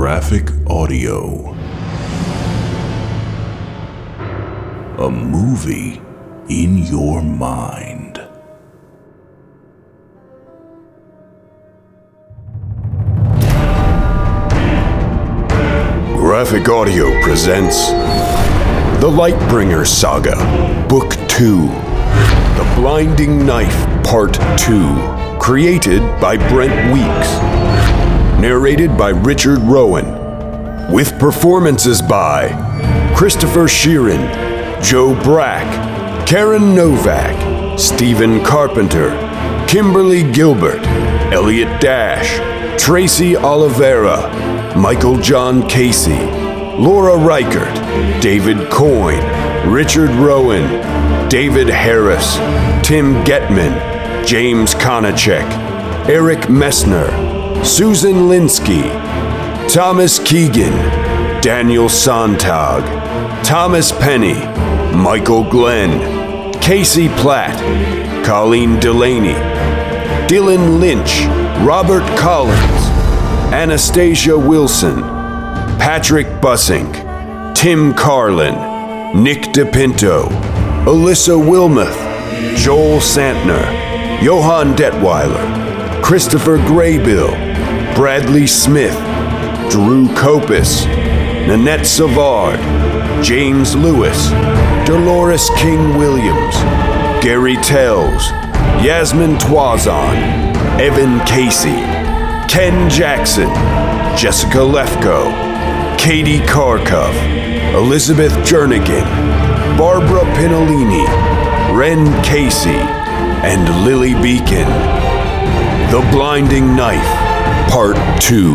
Graphic Audio. A movie in your mind. Graphic Audio presents The Lightbringer Saga, Book 2, The Blinding Knife, Part 2, created by Brent Weeks, narrated by Richard Rowan, with performances by Christopher Sheeran, Joe Brack, Karen Novak, Stephen Carpenter, Kimberly Gilbert, Elliot Dash, Tracy Oliveira, Michael John Casey, Laura Reichert, David Coyne, Richard Rowan, David Harris, Tim Getman, James Konachek, Eric Messner, Susan Linsky, Thomas Keegan, Daniel Sontag, Thomas Penny, Michael Glenn, Casey Platt, Colleen Delaney, Dylan Lynch, Robert Collins, Anastasia Wilson, Patrick Bussink, Tim Carlin, Nick DePinto, Alyssa Wilmoth, Joel Santner, Johan Detweiler, Christopher Graybill, Bradley Smith, Drew Copus, Nanette Savard, James Lewis, Dolores King Williams, Gary Tells, Yasmin Twazon, Evan Casey, Ken Jackson, Jessica Lefko, Katie Karkov, Elizabeth Jernigan, Barbara Pinolini, Ren Casey, and Lily Beacon. The Blinding Knife, Part 2.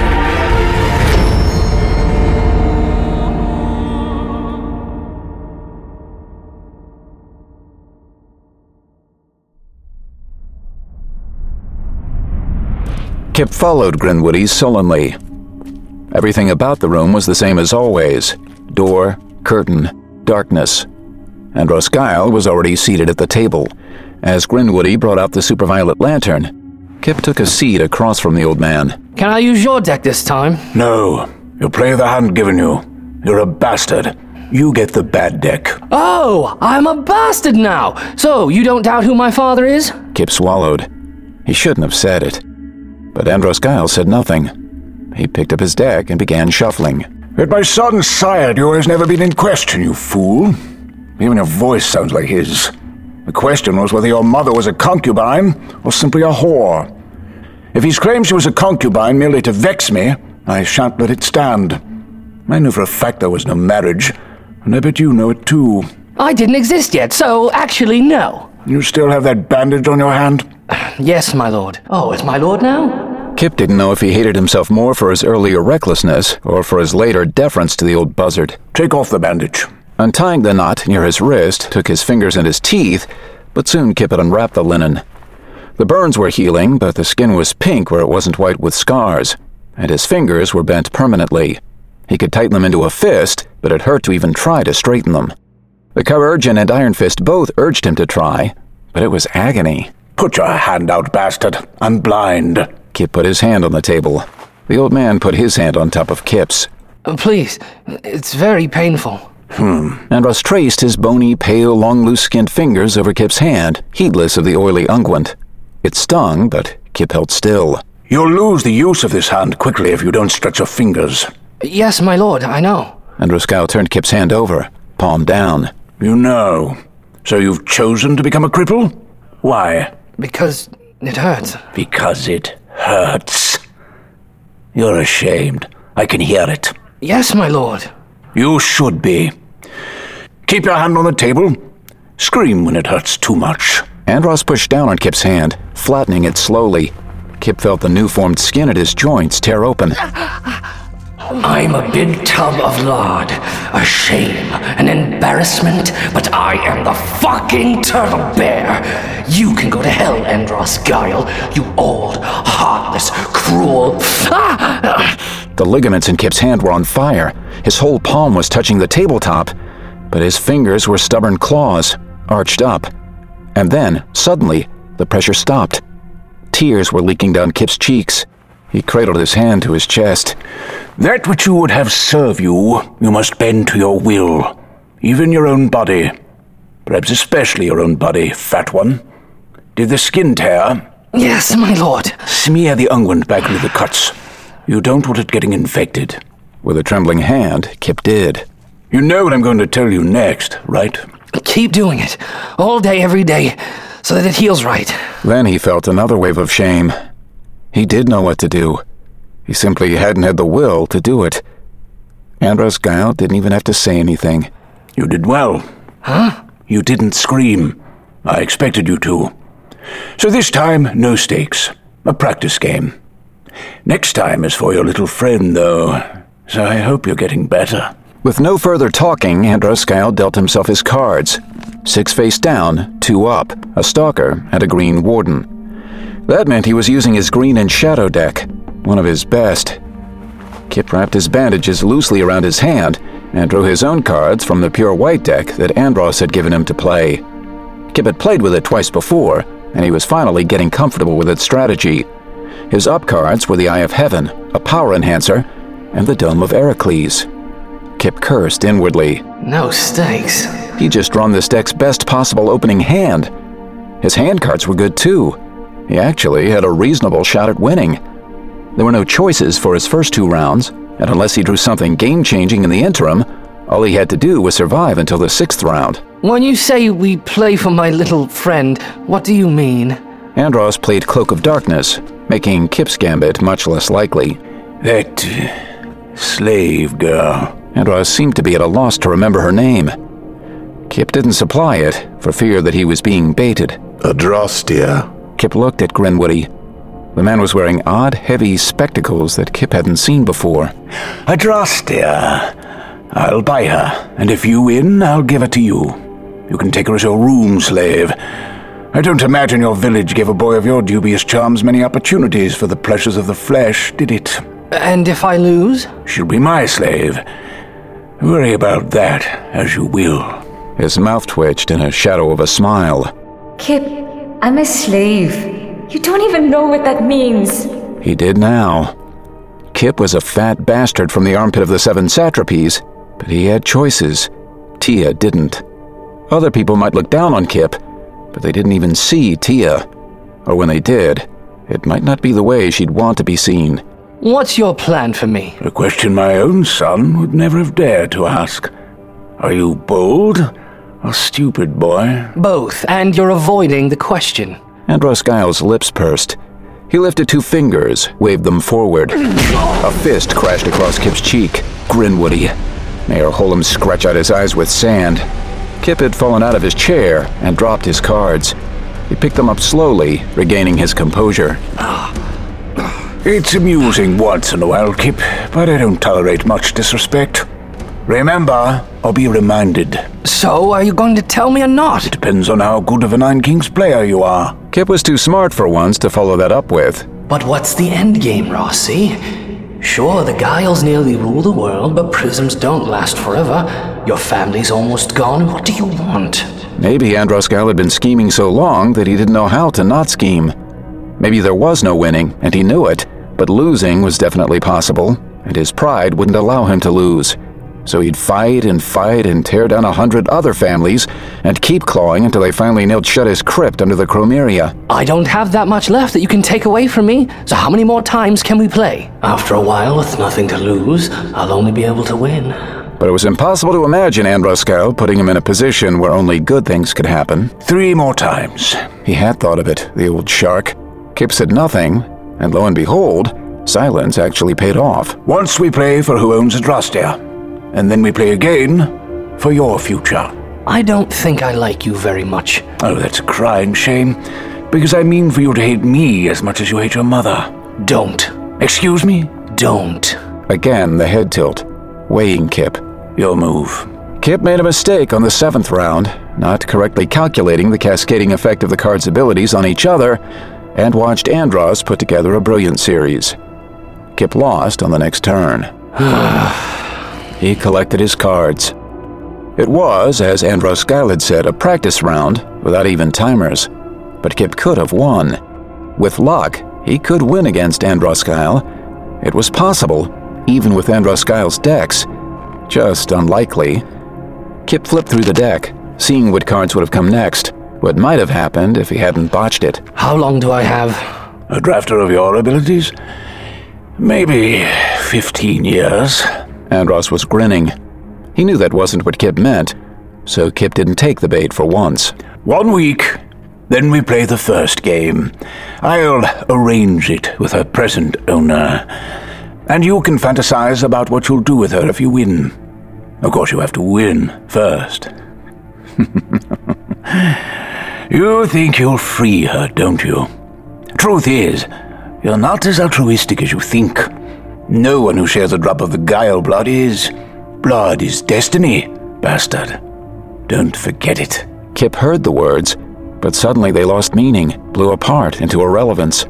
Kip followed Grinwoody sullenly. Everything about the room was the same as always. Door, curtain, darkness. And Roskyle was already seated at the table. As Grinwoody brought out the superviolet lantern, Kip took a seat across from the old man. Can I use your deck this time? No. You play the hand given you. You're a bastard. You get the bad deck. Oh, I'm a bastard now. So, you don't doubt who my father is? Kip swallowed. He shouldn't have said it. But Androskyle said nothing. He picked up his deck and began shuffling. At my son's side, yours never been in question, you fool. Even your voice sounds like his. The question was whether your mother was a concubine or simply a whore. If he's claimed she was a concubine merely to vex me, I shan't let it stand. I knew for a fact there was no marriage, and I bet you know it too. I didn't exist yet, so actually no. You still have that bandage on your hand? Yes, my lord. Oh, it's my lord now? Kip didn't know if he hated himself more for his earlier recklessness or for his later deference to the old buzzard. Take off the bandage. Untying the knot near his wrist took his fingers and his teeth, but soon Kip had unwrapped the linen. The burns were healing, but the skin was pink where it wasn't white with scars, and his fingers were bent permanently. He could tighten them into a fist, but it hurt to even try to straighten them. The Chirurgeon and Iron Fist both urged him to try, but it was agony. Put your hand out, bastard. I'm blind. Kip put his hand on the table. The old man put his hand on top of Kip's. Please, it's very painful. Andros traced his bony, pale, long, loose-skinned fingers over Kip's hand, heedless of the oily unguent. It stung, but Kip held still. You'll lose the use of this hand quickly if you don't stretch your fingers. Yes, my lord, I know. Androskyle turned Kip's hand over, palm down. You know. So you've chosen to become a cripple? Why? Because it hurts. Because it hurts. You're ashamed. I can hear it. Yes, my lord. You should be. Keep your hand on the table. Scream when it hurts too much. Andros pushed down on Kip's hand, flattening it slowly. Kip felt the new-formed skin at his joints tear open. I'm a big tub of lard, a shame, an embarrassment, but I am the fucking turtle bear. You can go to hell, Andros Guile, you old, heartless, cruel... The ligaments in Kip's hand were on fire. His whole palm was touching the tabletop, but his fingers were stubborn claws, arched up. And then, suddenly, the pressure stopped. Tears were leaking down Kip's cheeks. He cradled his hand to his chest. That which you would have serve you, you must bend to your will, even your own body. Perhaps especially your own body, fat one. Did the skin tear? Yes, my lord. Smear the unguent back into the cuts. You don't want it getting infected. With a trembling hand, Kip did. You know what I'm going to tell you next, right? Keep doing it. All day, every day, so that it heals right. Then he felt another wave of shame. He did know what to do. He simply hadn't had the will to do it. Andros Guile didn't even have to say anything. You did well. Huh? You didn't scream. I expected you to. So this time, no stakes. A practice game. Next time is for your little friend, though. So I hope you're getting better. With no further talking, Andros Guile dealt himself his cards. 6 face down, 2 up, a Stalker, and a Green Warden. That meant he was using his Green and Shadow deck, one of his best. Kip wrapped his bandages loosely around his hand and drew his own cards from the pure white deck that Andros had given him to play. Kip had played with it twice before, and he was finally getting comfortable with its strategy. His up cards were the Eye of Heaven, a power enhancer, and the Dome of Heracles. Kip cursed inwardly. No stakes. He'd just drawn this deck's best possible opening hand. His hand cards were good too. He actually had a reasonable shot at winning. There were no choices for his first 2 rounds, and unless he drew something game-changing in the interim, all he had to do was survive until the 6th round. When you say we play for my little friend, what do you mean? Andros played Cloak of Darkness, making Kip's gambit much less likely. That slave girl. Andros seemed to be at a loss to remember her name. Kip didn't supply it, for fear that he was being baited. Adrastea. Kip looked at Grinwoody. The man was wearing odd, heavy spectacles that Kip hadn't seen before. Adrastea. I'll buy her, and if you win, I'll give her to you. You can take her as your room slave. I don't imagine your village gave a boy of your dubious charms many opportunities for the pleasures of the flesh, did it? And if I lose? She'll be my slave. Worry about that as you will. His mouth twitched in a shadow of a smile. Kip, I'm a slave. You don't even know what that means. He did now. Kip was a fat bastard from the armpit of the 7 satrapies, but he had choices. Tia didn't. Other people might look down on Kip, but they didn't even see Tia. Or when they did, it might not be the way she'd want to be seen. What's your plan for me? A question my own son would never have dared to ask. Are you bold or stupid, boy? Both, and you're avoiding the question. Andros Guile's lips pursed. He lifted 2 fingers, waved them forward. A fist crashed across Kip's cheek. Grinwoody. Mayor Holm scratched out his eyes with sand. Kip had fallen out of his chair and dropped his cards. He picked them up slowly, regaining his composure. It's amusing once in a while, Kip, but I don't tolerate much disrespect. Remember, or be reminded. So, are you going to tell me or not? It depends on how good of a Nine Kings player you are. Kip was too smart for once to follow that up with. But what's the end game, Rossi? Sure, the Guiles nearly rule the world, but prisms don't last forever. Your family's almost gone. What do you want? Maybe Andros Guile had been scheming so long that he didn't know how to not scheme. Maybe there was no winning, and he knew it, but losing was definitely possible, and his pride wouldn't allow him to lose. So he'd fight and tear down 100 other families, and keep clawing until they finally nailed shut his crypt under the Chromeria. I don't have that much left that you can take away from me, so how many more times can we play? After a while, with nothing to lose, I'll only be able to win. But it was impossible to imagine Andros Guile putting him in a position where only good things could happen. 3 more times. He had thought of it, the old shark. Kip said nothing, and lo and behold, silence actually paid off. Once we play for who owns Adrastea, and then we play again for your future. I don't think I like you very much. Oh, that's a crying shame, because I mean for you to hate me as much as you hate your mother. Don't. Excuse me? Don't. Again, the head tilt, weighing Kip. Your move. Kip made a mistake on the 7th round, not correctly calculating the cascading effect of the card's abilities on each other, and watched Andros put together a brilliant series. Kip lost on the next turn. He collected his cards. It was, as Andros Guile had said, a practice round without even timers, but Kip could have won. With luck, he could win against Andros Guile. It was possible, even with Andros Guile's decks. Just unlikely. Kip flipped through the deck, seeing what cards would have come next, what might have happened if he hadn't botched it. How long do I have? A drafter of your abilities? Maybe 15 years. Andros was grinning. He knew that wasn't what Kip meant, so Kip didn't take the bait for once. 1 week, then we play the first game. I'll arrange it with her present owner, and you can fantasize about what you'll do with her if you win. Of course, you have to win first. You think you'll free her, don't you? Truth is, you're not as altruistic as you think. No one who shares a drop of the Guile blood is. Blood is destiny, bastard. Don't forget it. Kip heard the words, but suddenly they lost meaning, blew apart into irrelevance.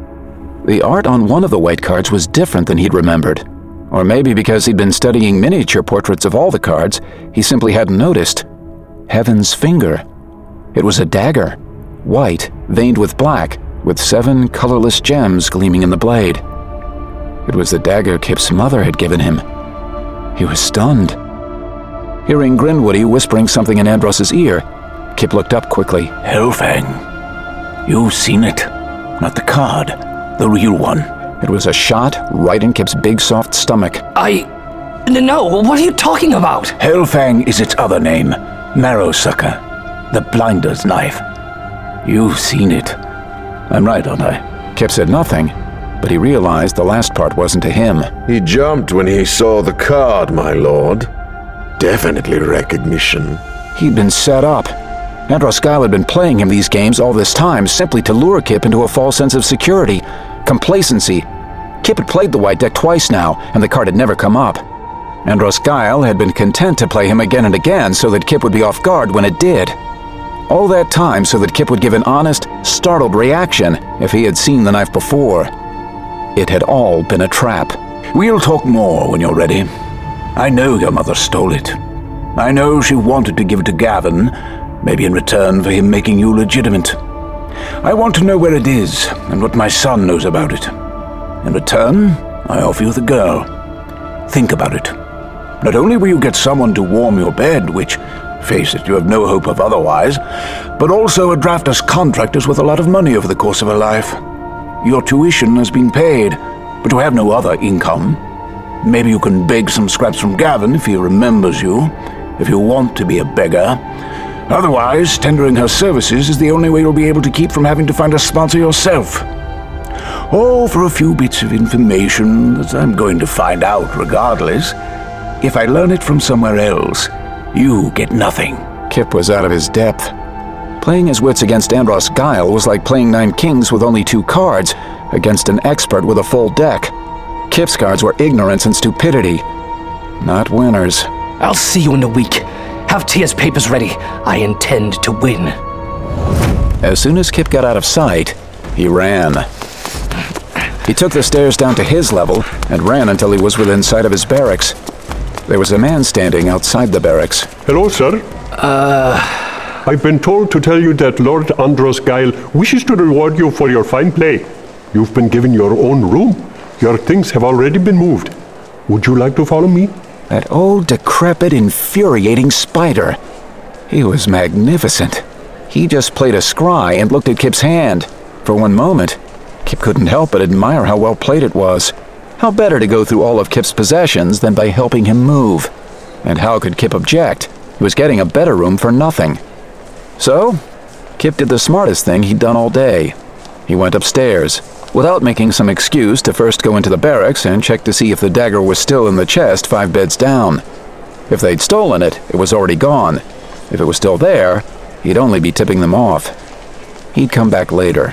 The art on one of the white cards was different than he'd remembered. Or maybe because he'd been studying miniature portraits of all the cards, he simply hadn't noticed. Heaven's Finger. It was a dagger, white, veined with black, with 7 colorless gems gleaming in the blade. It was the dagger Kip's mother had given him. He was stunned. Hearing Grinwoody whispering something in Andros's ear, Kip looked up quickly. Helfang. You've seen it. Not the card, the real one. It was a shot right in Kip's big soft stomach. No, what are you talking about? Helfang is its other name, Marrowsucker, the blinder's knife. You've seen it. I'm right, aren't I? Kip said nothing, but he realized the last part wasn't to him. He jumped when he saw the card, my lord. Definitely recognition. He'd been set up. Andros Guile had been playing him these games all this time simply to lure Kip into a false sense of security, complacency. Kip had played the white deck twice now, and the card had never come up. Andros Guile had been content to play him again and again so that Kip would be off guard when it did. All that time so that Kip would give an honest, startled reaction if he had seen the knife before. It had all been a trap. We'll talk more when you're ready. I know your mother stole it. I know she wanted to give it to Gavin, maybe in return for him making you legitimate. I want to know where it is and what my son knows about it. In return, I offer you the girl. Think about it. Not only will you get someone to warm your bed, which, face it, you have no hope of otherwise, but also a drafter's contract is worth a lot of money over the course of her life. Your tuition has been paid, but you have no other income. Maybe you can beg some scraps from Gavin if he remembers you, if you want to be a beggar. Otherwise, tendering her services is the only way you'll be able to keep from having to find a sponsor yourself. Or for a few bits of information that I'm going to find out regardless. If I learn it from somewhere else, you get nothing. Kip was out of his depth. Playing his wits against Andros Guile was like playing 9 kings with only 2 cards against an expert with a full deck. Kip's cards were ignorance and stupidity, not winners. I'll see you in a week. Have Tia's papers ready. I intend to win. As soon as Kip got out of sight, he ran. He took the stairs down to his level and ran until he was within sight of his barracks. There was a man standing outside the barracks. Hello, sir. I've been told to tell you that Lord Andros Guile wishes to reward you for your fine play. You've been given your own room. Your things have already been moved. Would you like to follow me? That old, decrepit, infuriating spider. He was magnificent. He just played a scry and looked at Kip's hand. For one moment, Kip couldn't help but admire how well played it was. How better to go through all of Kip's possessions than by helping him move? And how could Kip object? He was getting a better room for nothing. So, Kip did the smartest thing he'd done all day. He went upstairs, without making some excuse to first go into the barracks and check to see if the dagger was still in the chest 5 beds down. If they'd stolen it, it was already gone. If it was still there, he'd only be tipping them off. He'd come back later.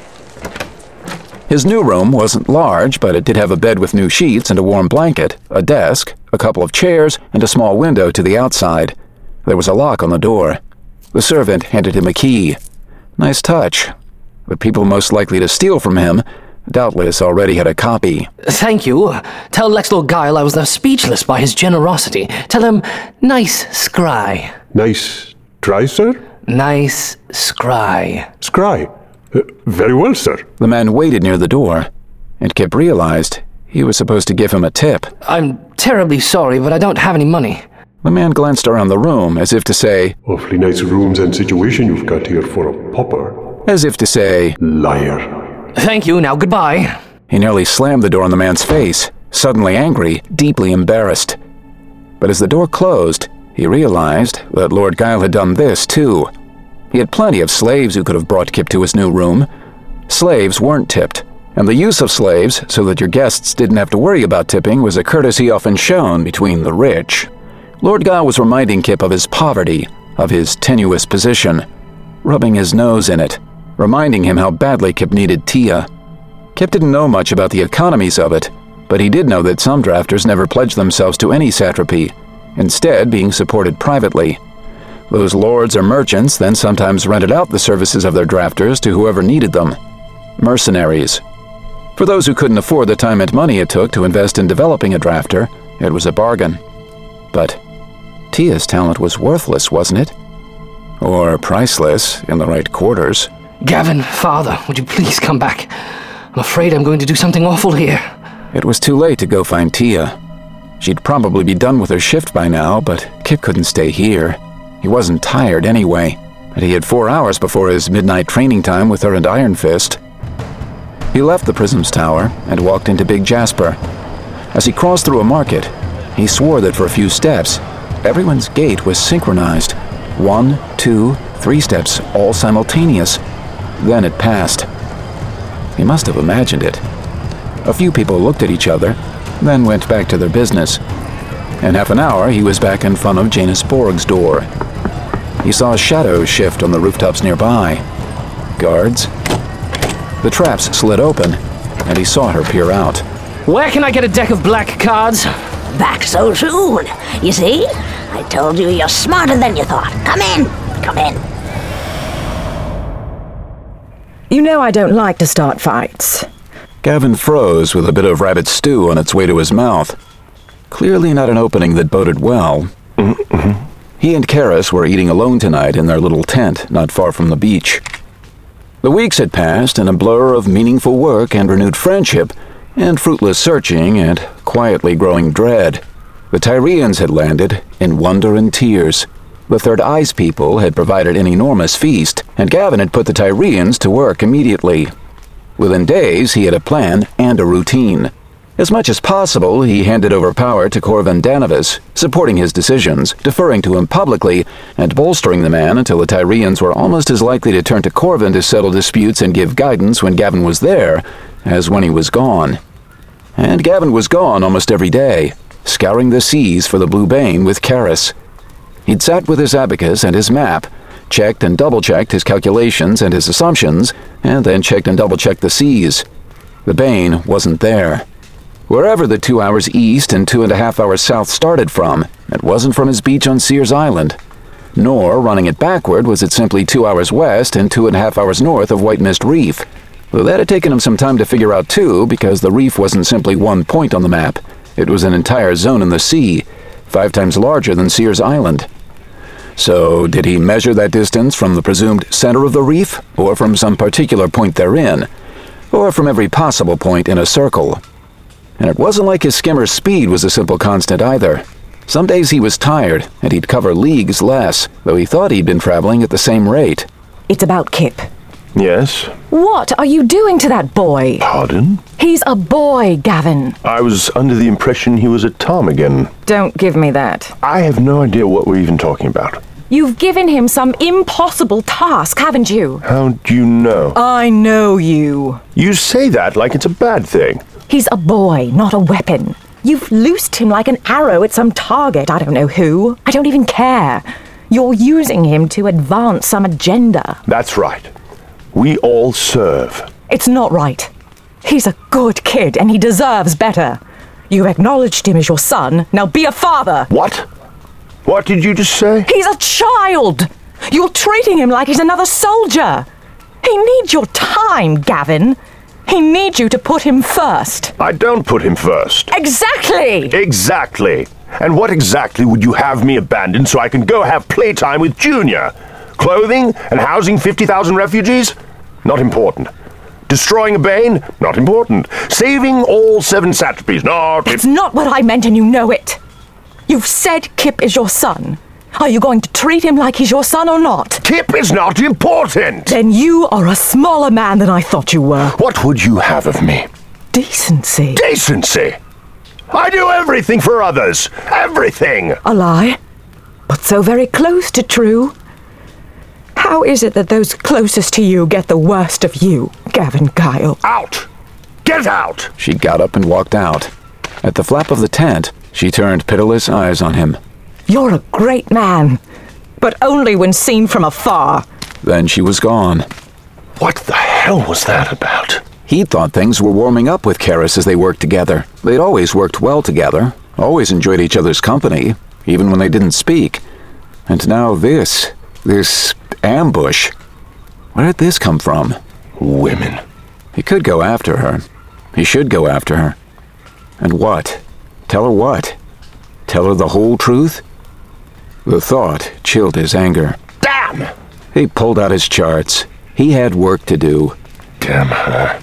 His new room wasn't large, but it did have a bed with new sheets and a warm blanket, a desk, a couple of chairs, and a small window to the outside. There was a lock on the door. The servant handed him a key. Nice touch. The people most likely to steal from him doubtless already had a copy. Thank you. Tell Lexlor Guile I was left speechless by his generosity. Tell him, nice scry. Nice try, sir? Nice scry. Scry. Very well, sir. The man waited near the door, and Kip realized He was supposed to give him a tip. I'm terribly sorry, but I don't have any money. The man glanced around the room as if to say, Awfully nice rooms and situation you've got here for a pauper. as if to say, Liar. Thank you, now goodbye. He nearly slammed the door in the man's face, suddenly angry, deeply embarrassed. But as the door closed, he realized that Lord Guile had done this too. He had plenty of slaves who could have brought Kip to his new room. Slaves weren't tipped, and the use of slaves so that your guests didn't have to worry about tipping was a courtesy often shown between the rich. Lord Guile was reminding Kip of his poverty, of his tenuous position, rubbing his nose in it, reminding him how badly Kip needed Tia. Kip didn't know much about the economies of it, but he did know that some drafters never pledged themselves to any satrapy, instead being supported privately. Those lords or merchants then sometimes rented out the services of their drafters to whoever needed them. Mercenaries. For those who couldn't afford the time and money it took to invest in developing a drafter, it was a bargain. But Tia's talent was worthless, wasn't it? Or priceless in the right quarters. Gavin, father, would you please come back? I'm afraid I'm going to do something awful here. It was too late to go find Tia. She'd probably be done with her shift by now, but Kip couldn't stay here. He wasn't tired anyway, and he had 4 hours before his midnight training time with her and Iron Fist. He left the Prism's tower and walked into Big Jasper. As he crossed through a market, he swore that for a few steps, everyone's gait was synchronized. 1, 2, 3 steps, all simultaneous. Then it passed. He must have imagined it. A few people looked at each other, then went back to their business. In half an hour, he was back in front of Janus Borg's door. He saw a shadow shift on the rooftops nearby. Guards. The traps slid open, and he saw her peer out. Where can I get a deck of black cards? Back so soon. You see? I told you you're smarter than you thought. Come in. Come in. You know I don't like to start fights. Gavin froze with a bit of rabbit stew on its way to his mouth. Clearly not an opening that boded well. He and Karis were eating alone tonight in their little tent not far from the beach. The weeks had passed in a blur of meaningful work and renewed friendship, and fruitless searching and quietly growing dread. The Tyrians had landed in wonder and tears. The Third Eyes people had provided an enormous feast, and Gavin had put the Tyrians to work immediately. Within days, he had a plan and a routine. As much as possible, he handed over power to Corvin Danavis, supporting his decisions, deferring to him publicly, and bolstering the man until the Tyrians were almost as likely to turn to Corvin to settle disputes and give guidance when Gavin was there, as when he was gone. And Gavin was gone almost every day, scouring the seas for the Blue Bane with Karis. He'd sat with his abacus and his map, checked and double-checked his calculations and his assumptions, and then checked and double-checked the seas. The Bane wasn't there. Wherever the 2 hours east and 2.5 hours south started from, it wasn't from his beach on Sears Island. Nor, running it backward, was it simply 2 hours west and 2.5 hours north of White Mist Reef. Though that had taken him some time to figure out too, because the reef wasn't simply one point on the map. It was an entire zone in the sea, 5 times larger than Sears Island. So, did he measure that distance from the presumed center of the reef, or from some particular point therein, or from every possible point in a circle? And it wasn't like his skimmer's speed was a simple constant either. Some days he was tired, and he'd cover leagues less, though he thought he'd been traveling at the same rate. It's about Kip. Yes? What are you doing to that boy? Pardon? He's a boy, Gavin. I was under the impression he was a ptarmigan. Don't give me that. I have no idea what we're even talking about. You've given him some impossible task, haven't you? How do you know? I know you. You say that like it's a bad thing. He's a boy, not a weapon. You've loosed him like an arrow at some target, I don't know who. I don't even care. You're using him to advance some agenda. That's right. We all serve. It's not right. He's a good kid, and he deserves better. You acknowledged him as your son, now be a father. What? What did you just say? He's a child! You're treating him like he's another soldier. He needs your time, Gavin. He needs you to put him first. I don't put him first. Exactly! Exactly. And what exactly would you have me abandon so I can go have playtime with Junior? Clothing and housing 50,000 refugees? Not important. Destroying a Bane? Not important. Saving all 7 satrapies? Not... That's not what I meant, and you know it. You've said Kip is your son. Are you going to treat him like he's your son or not? Kip is not important! Then you are a smaller man than I thought you were. What would you have of me? Decency. Decency? I do everything for others. Everything! A lie, but so very close to true. How is it that those closest to you get the worst of you, Gavin Guile? Out! Get out! She got up and walked out. At the flap of the tent, she turned pitiless eyes on him. You're a great man, but only when seen from afar. Then she was gone. What the hell was that about? He thought things were warming up with Karis as they worked together. They'd always worked well together, always enjoyed each other's company, even when they didn't speak. And now this ambush. Where did this come from? Women. He could go after her. He should go after her. And what? Tell her what? Tell her the whole truth? The thought chilled his anger. Damn! He pulled out his charts. He had work to do. Damn her.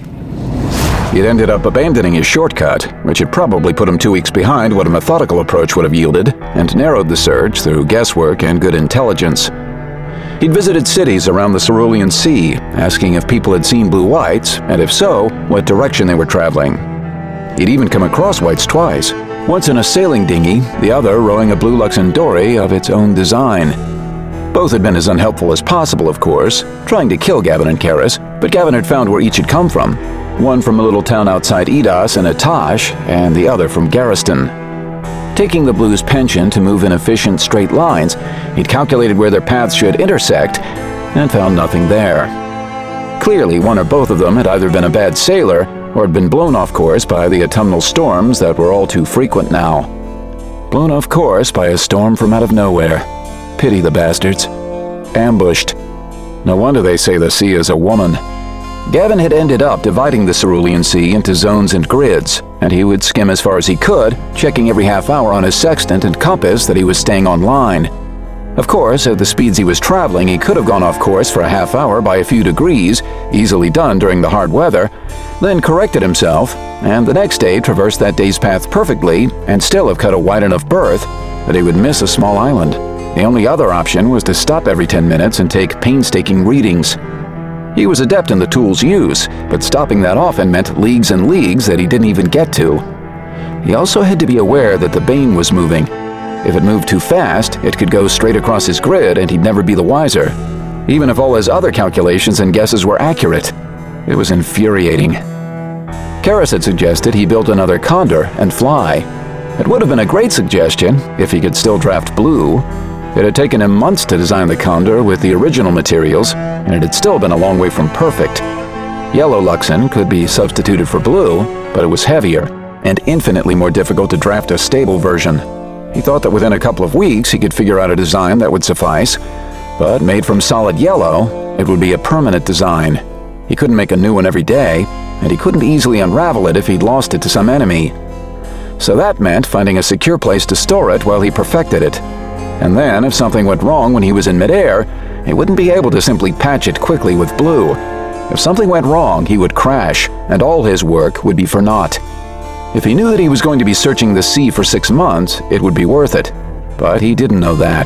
He'd ended up abandoning his shortcut, which had probably put him 2 weeks behind what a methodical approach would have yielded, and narrowed the search through guesswork and good intelligence. He'd visited cities around the Cerulean Sea, asking if people had seen blue whites, and if so, what direction they were traveling. He'd even come across whites twice, once in a sailing dinghy, the other rowing a blue Luxon dory of its own design. Both had been as unhelpful as possible, of course, trying to kill Gavin and Karis, but Gavin had found where each had come from, one from a little town outside Edos in Atash, and the other from Garriston. Taking the Blues' penchant to move in efficient straight lines, he'd calculated where their paths should intersect, and found nothing there. Clearly, one or both of them had either been a bad sailor, or had been blown off course by the autumnal storms that were all too frequent now. Blown off course by a storm from out of nowhere. Pity the bastards. Ambushed. No wonder they say the sea is a woman. Gavin had ended up dividing the Cerulean Sea into zones and grids, and he would skim as far as he could, checking every half hour on his sextant and compass that he was staying on line. Of course, at the speeds he was traveling, he could have gone off course for a half hour by a few degrees, easily done during the hard weather, then corrected himself, and the next day traversed that day's path perfectly and still have cut a wide enough berth that he would miss a small island. The only other option was to stop every 10 minutes and take painstaking readings. He was adept in the tool's use, but stopping that often meant leagues and leagues that he didn't even get to. He also had to be aware that the Bane was moving. If it moved too fast, it could go straight across his grid and he'd never be the wiser, even if all his other calculations and guesses were accurate. It was infuriating. Karis had suggested he build another Condor and fly. It would have been a great suggestion if he could still draft blue. It had taken him months to design the Condor with the original materials, and it had still been a long way from perfect. Yellow Luxon could be substituted for blue, but it was heavier and infinitely more difficult to draft a stable version. He thought that within a couple of weeks he could figure out a design that would suffice, but made from solid yellow, it would be a permanent design. He couldn't make a new one every day, and he couldn't easily unravel it if he'd lost it to some enemy. So that meant finding a secure place to store it while he perfected it. And then, if something went wrong when he was in midair, he wouldn't be able to simply patch it quickly with blue. If something went wrong, he would crash, and all his work would be for naught. If he knew that he was going to be searching the sea for 6 months, it would be worth it. But he didn't know that.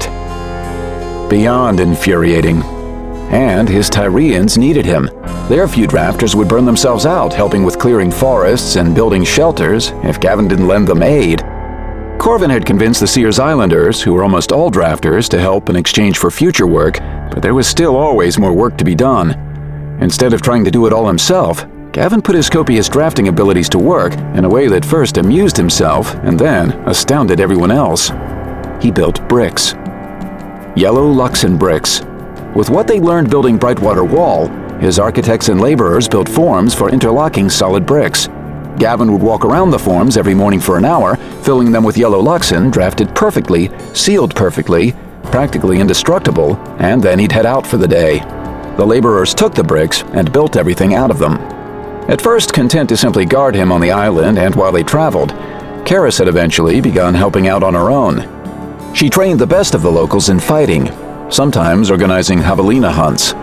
Beyond infuriating. And his Tyrians needed him. Their few drafters would burn themselves out helping with clearing forests and building shelters if Gavin didn't lend them aid. Corvin had convinced the Sears Islanders, who were almost all drafters, to help in exchange for future work, but there was still always more work to be done. Instead of trying to do it all himself, Gavin put his copious drafting abilities to work in a way that first amused himself and then astounded everyone else. He built bricks. Yellow Luxon bricks. With what they learned building Brightwater Wall, his architects and laborers built forms for interlocking solid bricks. Gavin would walk around the forms every morning for an hour, filling them with yellow Luxon, drafted perfectly, sealed perfectly, practically indestructible, and then he'd head out for the day. The laborers took the bricks and built everything out of them. At first content to simply guard him on the island and while they traveled, Karis had eventually begun helping out on her own. She trained the best of the locals in fighting, sometimes organizing javelina hunts.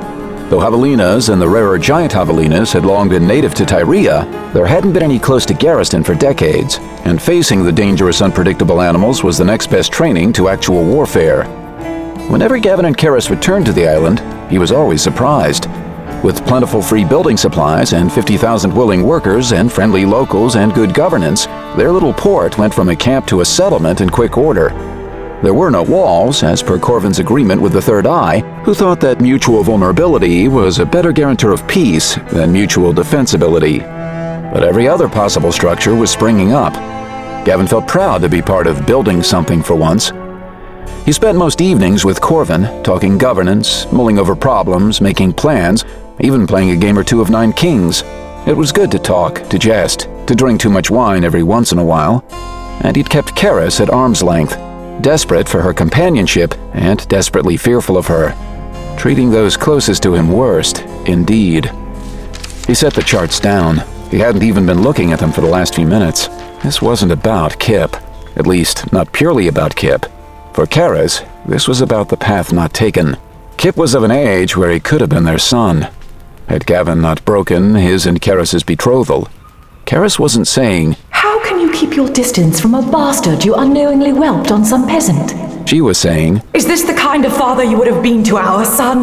Though javelinas and the rarer giant javelinas had long been native to Tyrea, there hadn't been any close to Garriston for decades, and facing the dangerous, unpredictable animals was the next best training to actual warfare. Whenever Gavin and Karis returned to the island, he was always surprised. With plentiful free building supplies and 50,000 willing workers and friendly locals and good governance, their little port went from a camp to a settlement in quick order. There were no walls, as per Corvin's agreement with the Third Eye, who thought that mutual vulnerability was a better guarantor of peace than mutual defensibility. But every other possible structure was springing up. Gavin felt proud to be part of building something for once. He spent most evenings with Corvin, talking governance, mulling over problems, making plans, even playing a game or two of Nine Kings. It was good to talk, to jest, to drink too much wine every once in a while. And he'd kept Karis at arm's length, desperate for her companionship and desperately fearful of her, treating those closest to him worst, indeed. He set the charts down. He hadn't even been looking at them for the last few minutes. This wasn't about Kip. At least, not purely about Kip. For Karis, this was about the path not taken. Kip was of an age where he could have been their son. Had Gavin not broken his and Karis's betrothal, Karis wasn't saying, "How can you keep your distance from a bastard you unknowingly whelped on some peasant?" She was saying, "Is this the kind of father you would have been to our son?"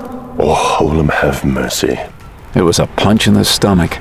Oh, Olam, have mercy. It was a punch in the stomach.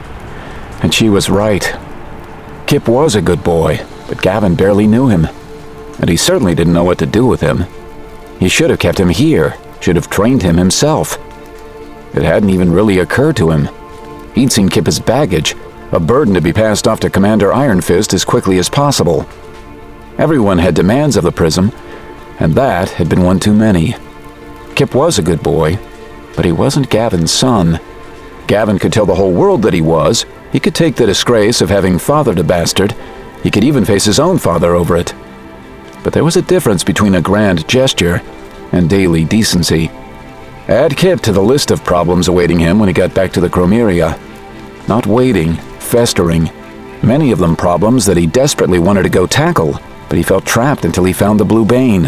And she was right. Kip was a good boy, but Gavin barely knew him. And he certainly didn't know what to do with him. He should have kept him here, should have trained him himself. It hadn't even really occurred to him. He'd seen Kip as baggage, a burden to be passed off to Commander Iron Fist as quickly as possible. Everyone had demands of the Prism, and that had been one too many. Kip was a good boy, but he wasn't Gavin's son. Gavin could tell the whole world that he was. He could take the disgrace of having fathered a bastard. He could even face his own father over it. But there was a difference between a grand gesture and daily decency. Add Kip to the list of problems awaiting him when he got back to the Chromeria. Not waiting, festering. Many of them problems that he desperately wanted to go tackle, but he felt trapped until he found the Blue Bane.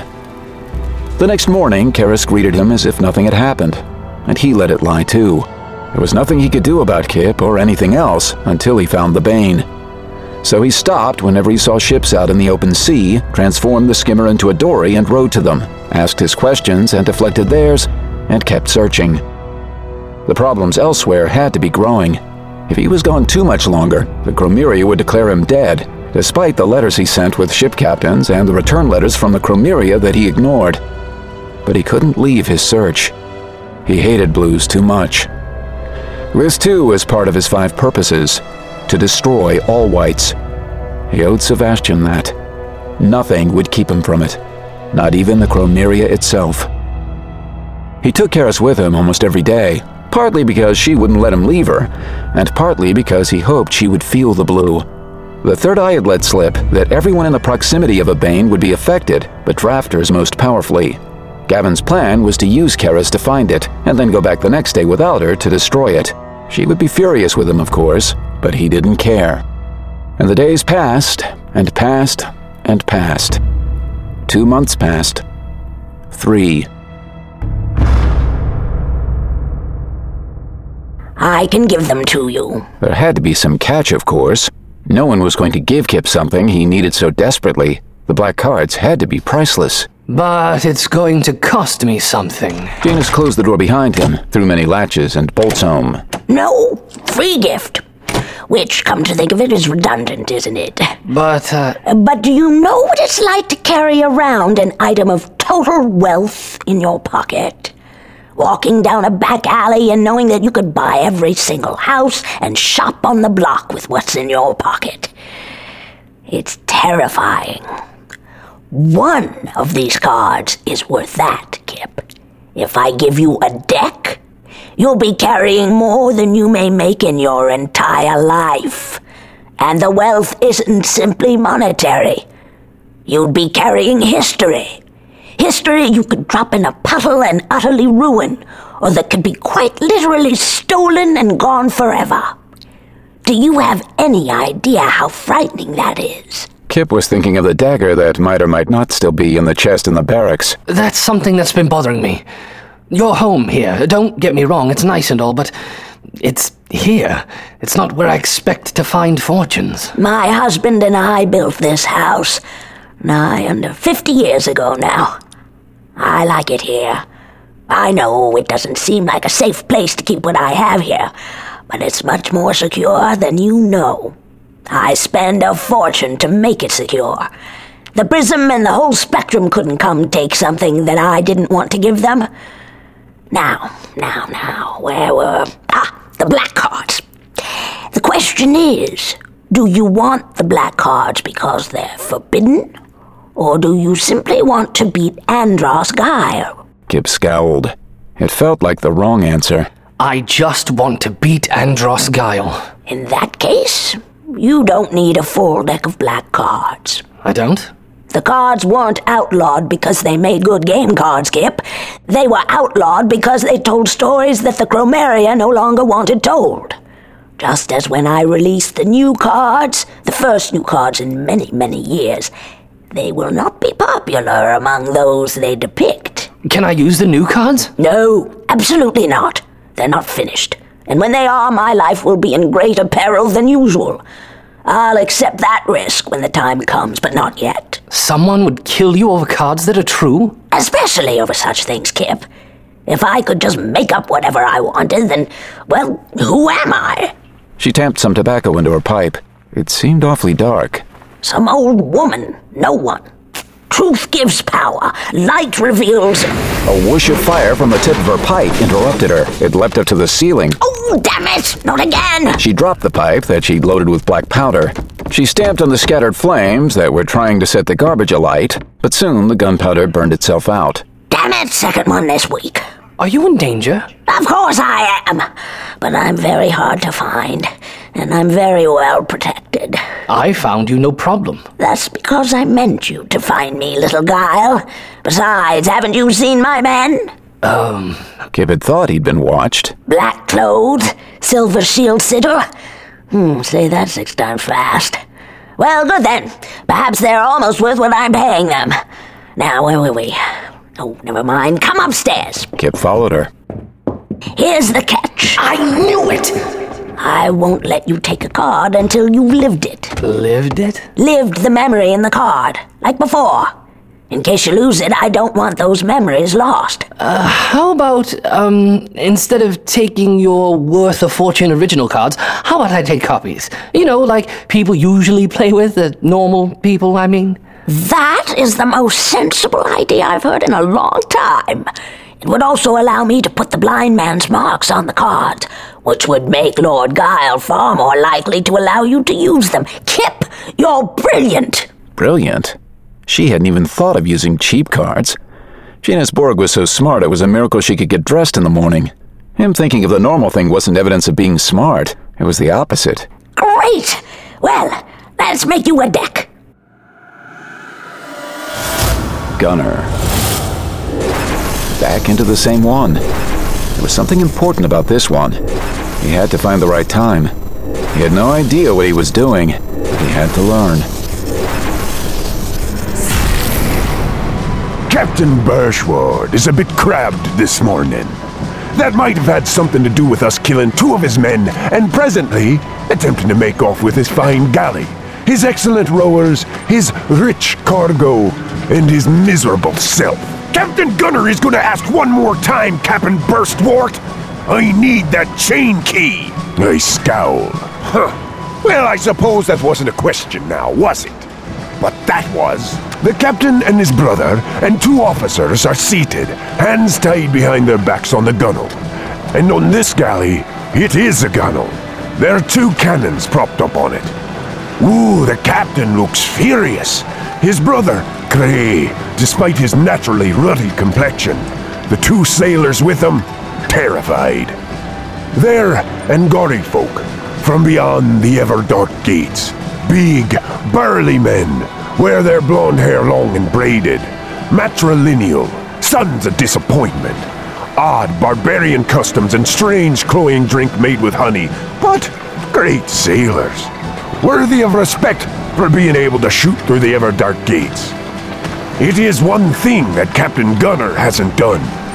The next morning, Karis greeted him as if nothing had happened, and he let it lie too. There was nothing he could do about Kip or anything else until he found the Bane. So he stopped whenever he saw ships out in the open sea, transformed the skimmer into a dory and rowed to them, asked his questions and deflected theirs, and kept searching. The problems elsewhere had to be growing. If he was gone too much longer, the Chromeria would declare him dead, despite the letters he sent with ship captains and the return letters from the Chromeria that he ignored. But he couldn't leave his search. He hated blues too much. This too was part of his 5 purposes: to destroy all whites. He owed Sebastian that. Nothing would keep him from it, not even the Chromeria itself. He took Karis with him almost every day, partly because she wouldn't let him leave her, and partly because he hoped she would feel the blue. The Third Eye had let slip that everyone in the proximity of a Bane would be affected, but drafters most powerfully. Gavin's plan was to use Karis to find it, and then go back the next day without her to destroy it. She would be furious with him, of course, but he didn't care. And the days passed, and passed, and passed. 2 months passed. 3. I can give them to you. There had to be some catch, of course. No one was going to give Kip something he needed so desperately. The black cards had to be priceless. But it's going to cost me something. Janus closed the door behind him, threw many latches, and bolts home. No, free gift. Which, come to think of it, is redundant, isn't it? But do you know what it's like to carry around an item of total wealth in your pocket? Walking down a back alley and knowing that you could buy every single house and shop on the block with what's in your pocket. It's terrifying. One of these cards is worth that, Kip. If I give you a deck, you'll be carrying more than you may make in your entire life. And the wealth isn't simply monetary. You'd be carrying history. History you could drop in a puddle and utterly ruin, or that could be quite literally stolen and gone forever. Do you have any idea how frightening that is? Kip was thinking of the dagger that might or might not still be in the chest in the barracks. That's something that's been bothering me. Your home here, don't get me wrong, it's nice and all, but it's here. It's not where I expect to find fortunes. My husband and I built this house nigh under 50 years ago now. I like it here. I know it doesn't seem like a safe place to keep what I have here, but it's much more secure than you know. I spend a fortune to make it secure. The Prism and the whole Spectrum couldn't come take something that I didn't want to give them. Now, where were... the black cards. The question is, do you want the black cards because they're forbidden? Or do you simply want to beat Andros Guile? Kip scowled. It felt like the wrong answer. I just want to beat Andros Guile. In that case, you don't need a full deck of black cards. I don't? The cards weren't outlawed because they made good game cards, Kip. They were outlawed because they told stories that the Chromaria no longer wanted told. Just as when I released the new cards, the first new cards in many, many years, they will not be popular among those they depict. Can I use the new cards? No, absolutely not. They're not finished. And when they are, my life will be in greater peril than usual. I'll accept that risk when the time comes, but not yet. Someone would kill you over cards that are true? Especially over such things, Kip. If I could just make up whatever I wanted, then, well, who am I? She tamped some tobacco into her pipe. It seemed awfully dark. Some old woman. No one. Truth gives power. Light reveals... A whoosh of fire from the tip of her pipe interrupted her. It leapt up to the ceiling. Oh, damn it! Not again! She dropped the pipe that she'd loaded with black powder. She stamped on the scattered flames that were trying to set the garbage alight, but soon the gunpowder burned itself out. Damn it, second one this week. Are you in danger? Of course I am. But I'm very hard to find, and I'm very well protected. I found you no problem. That's because I meant you to find me, little Guile. Besides, haven't you seen my men? Kip had thought he'd been watched. Black clothes, silver shield sitter. Say that 6 times fast. Well, good then. Perhaps they're almost worth what I'm paying them. Now, where were we? Oh, never mind. Come upstairs. Kip followed her. Here's the catch. I knew it! I won't let you take a card until you've lived it. Lived it? Lived the memory in the card, like before. In case you lose it, I don't want those memories lost. How about, instead of taking your Worth a Fortune original cards, how about I take copies? You know, like people usually play with, the normal people, I mean. That is the most sensible idea I've heard in a long time. It would also allow me to put the blind man's marks on the cards, which would make Lord Guile far more likely to allow you to use them. Kip, you're brilliant. Brilliant? She hadn't even thought of using cheap cards. Janus Borg was so smart it was a miracle she could get dressed in the morning. Him thinking of the normal thing wasn't evidence of being smart. It was the opposite. Great! Well, let's make you a deck. Gunner. Back into the same one. There was something important about this one. He had to find the right time. He had no idea what he was doing, but he had to learn. Captain Birchwood is a bit crabbed this morning. That might have had something to do with us killing 2 of his men and presently attempting to make off with his fine galley, his excellent rowers, his rich cargo, and his miserable self. Captain Gunner is going to ask one more time, Captain Burstwort. I need that chain key. I scowl. Well, I suppose that wasn't a question now, was it? But that was. The captain and his brother and 2 officers are seated, hands tied behind their backs on the gunwale. And on this galley, it is a gunwale. There are 2 cannons propped up on it. Ooh, the captain looks furious. His brother, Gray, despite his naturally ruddy complexion. The 2 sailors with him, terrified. They're Angori folk, from beyond the ever-dark gates. Big, burly men, wear their blonde hair long and braided. Matrilineal, sons of disappointment. Odd barbarian customs and strange cloying drink made with honey, but great sailors. Worthy of respect for being able to shoot through the ever-dark gates. It is one thing that Captain Gunner hasn't done.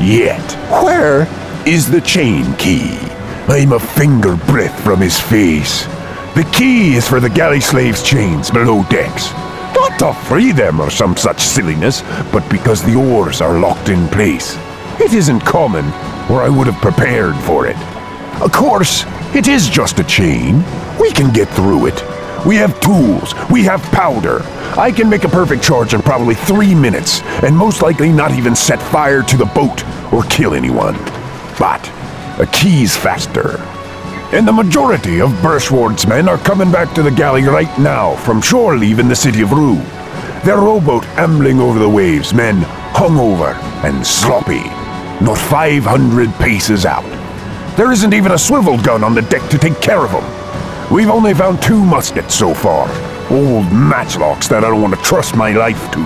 Yet. Where is the chain key? I'm a finger breadth from his face. The key is for the galley slaves' chains below decks. Not to free them or some such silliness, but because the oars are locked in place. It isn't common, or I would have prepared for it. Of course, it is just a chain. We can get through it. We have tools. We have powder. I can make a perfect charge in probably 3 minutes, and most likely not even set fire to the boat or kill anyone. But a key's faster. And the majority of Bershward's men are coming back to the galley right now from shore leave in the city of Rue. Their rowboat ambling over the waves, men hungover and sloppy, not 500 paces out. There isn't even a swivel gun on the deck to take care of them. We've only found 2 muskets so far, old matchlocks that I don't want to trust my life to.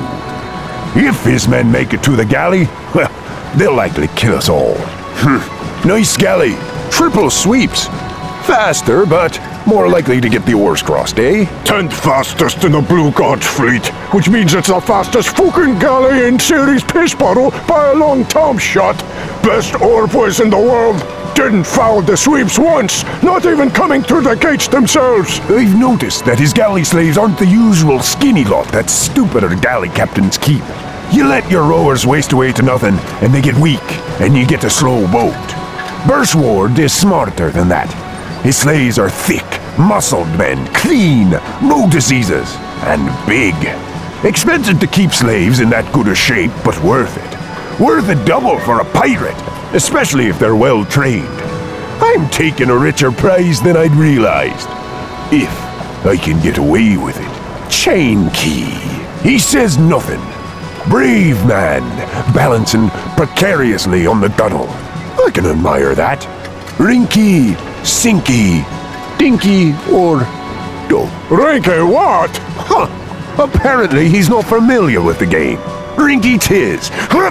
If his men make it to the galley, well, they'll likely kill us all. Nice galley, triple sweeps. Faster, but more likely to get the oars crossed, eh? 10th fastest in the Blue God's fleet, which means it's the fastest fucking galley in Ceres piss bottle by a long time shot. Best oar boys in the world. Didn't foul the sweeps once, not even coming through the gates themselves. I've noticed that his galley slaves aren't the usual skinny lot that stupider galley captains keep. You let your rowers waste away to nothing, and they get weak, and you get a slow boat. Bershward is smarter than that. His slaves are thick, muscled men, clean, no diseases, and big. Expensive to keep slaves in that good a shape, but worth it. Worth it double for a pirate, especially if they're well trained. I'm taking a richer prize than I'd realized. If I can get away with it. Chain key. He says nothing. Brave man, balancing precariously on the gunwale. I can admire that. Rinky, Sinky, Dinky, or Dope. Rinky what? Huh. Apparently he's not familiar with the game. Rinky tis.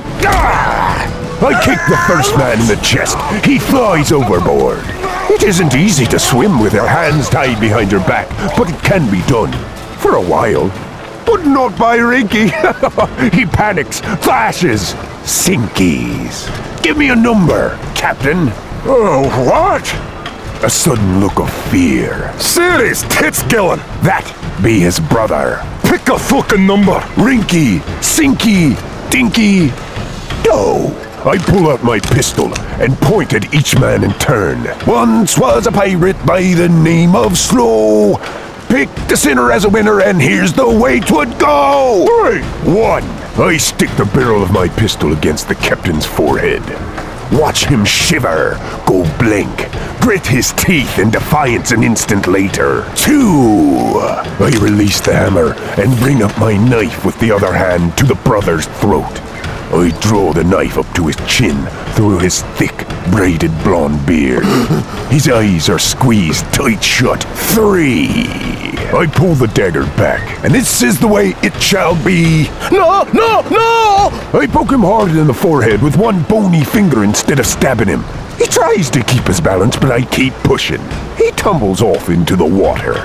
I kick the first man in the chest. He flies overboard. It isn't easy to swim with your hands tied behind your back, but it can be done. For a while. But not by Rinky. He panics, flashes, sinkies. Give me a number, Captain. Oh, what? A sudden look of fear. Ceres Titsgillen! That be his brother. Pick a fucking number. Rinky, Sinky, Dinky, Do. I pull out my pistol and point at each man in turn. Once was a pirate by the name of Slow. Picked the sinner as a winner, and here's the way 'twould go. 3. 1. I stick the barrel of my pistol against the captain's forehead. Watch him shiver, go blank, grit his teeth in defiance an instant later. 2. I release the hammer and bring up my knife with the other hand to the brother's throat. I draw the knife up to his chin through his thick, braided blonde beard. His eyes are squeezed tight shut. 3. I pull the dagger back, and this is the way it shall be. No, no, no! I poke him hard in the forehead with one bony finger instead of stabbing him. He tries to keep his balance, but I keep pushing. He tumbles off into the water.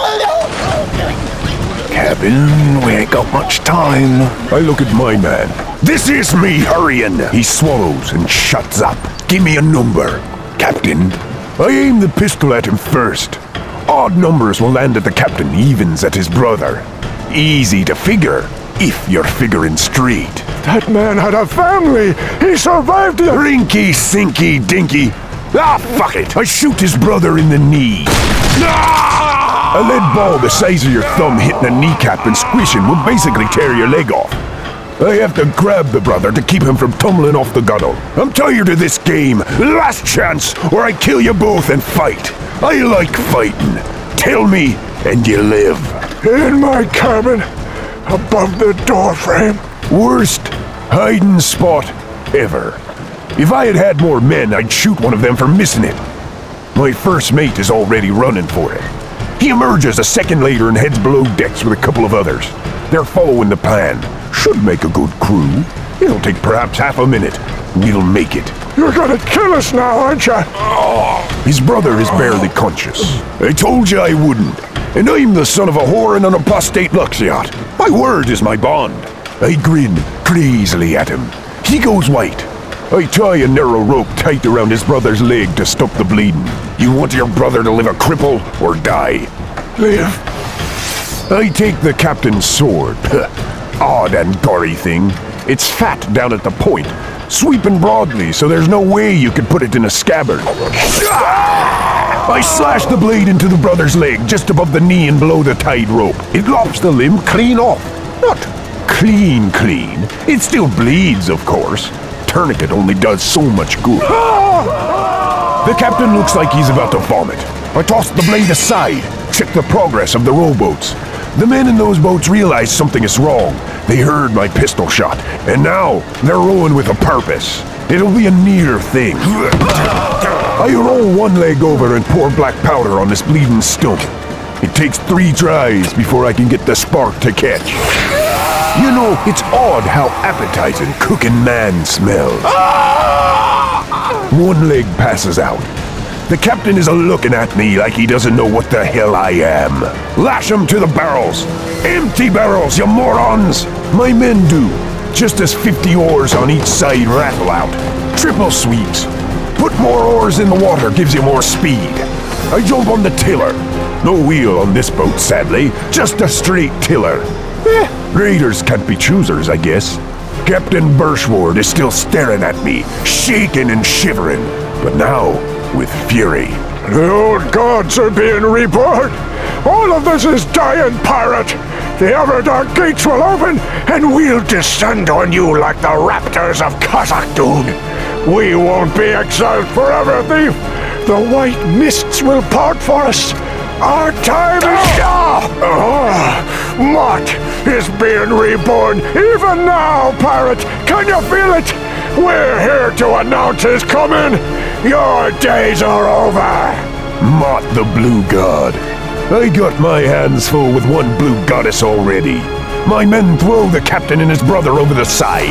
Captain, we ain't got much time. I look at my man. This is me hurrying. He swallows and shuts up. Give me a number, Captain. I aim the pistol at him first. Odd numbers will land at the captain, evens at his brother. Easy to figure, if you're figuring straight. That man had a family. He survived the... Rinky, Sinky, Dinky. Ah, fuck it. I shoot his brother in the knee. A lead ball the size of your thumb hitting a kneecap and squishing will basically tear your leg off. I have to grab the brother to keep him from tumbling off the gunwale. I'm tired of this game. Last chance, or I kill you both and fight. I like fighting. Tell me, and you live. In my cabin, above the doorframe. Worst hiding spot ever. If I had had more men, I'd shoot one of them for missing it. My first mate is already running for it. He emerges a second later and heads below decks with a couple of others. They're following the plan. Should make a good crew. It'll take perhaps half a minute. We'll make it. You're gonna kill us now, aren't you? His brother is barely conscious. I told you I wouldn't. And I'm the son of a whore and an apostate Luxiot. My word is my bond. I grin crazily at him. He goes white. I tie a narrow rope tight around his brother's leg to stop the bleeding. You want your brother to live a cripple or die? Live. I take the captain's sword. Odd and gory thing. It's fat down at the point, sweeping broadly so there's no way you could put it in a scabbard. I slash the blade into the brother's leg just above the knee and below the tied rope. It lops the limb clean off. Not clean. It still bleeds, of course. Tourniquet only does so much good. The captain looks like he's about to vomit. I toss the blade aside, check the progress of the rowboats. The men in those boats realize something is wrong. They heard my pistol shot, and now they're rowing with a purpose. It'll be a near thing. I roll one leg over and pour black powder on this bleeding stump. It takes 3 tries before I can get the spark to catch. You know, it's odd how appetizing cooking man smells. One leg passes out. The captain is looking at me like he doesn't know what the hell I am. Lash him to the barrels. Empty barrels, you morons! My men do, just as 50 oars on each side rattle out. Triple sweeps. Put more oars in the water gives you more speed. I jump on the tiller. No wheel on this boat, sadly. Just a straight tiller. Raiders can't be choosers, I guess. Captain Birchward is still staring at me, shaking and shivering. But now, with fury. The old gods are being reborn. All of this is dying, pirate. The Everdark gates will open, and we'll descend on you like the raptors of Khazad-dûm. We won't be exiled forever, thief. The white mists will part for us. Our time is Mott is being reborn even now, pirate. Can you feel it? We're here to announce his coming. Your days are over. Mott the Blue God. I got my hands full with one blue goddess already. My men throw the captain and his brother over the side.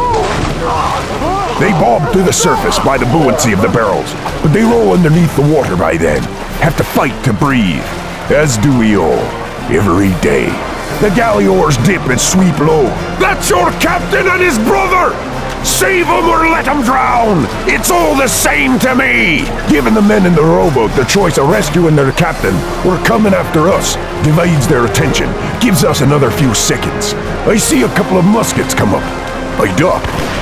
They bob to the surface by the buoyancy of the barrels, but they roll underneath the water by then. Have to fight to breathe, as do we all, every day. The galley oars dip and sweep low. That's your captain and his brother! Save them or let them drown! It's all the same to me! Giving the men in the rowboat the choice of rescuing their captain or coming after us divides their attention, gives us another few seconds. I see a couple of muskets come up. I duck.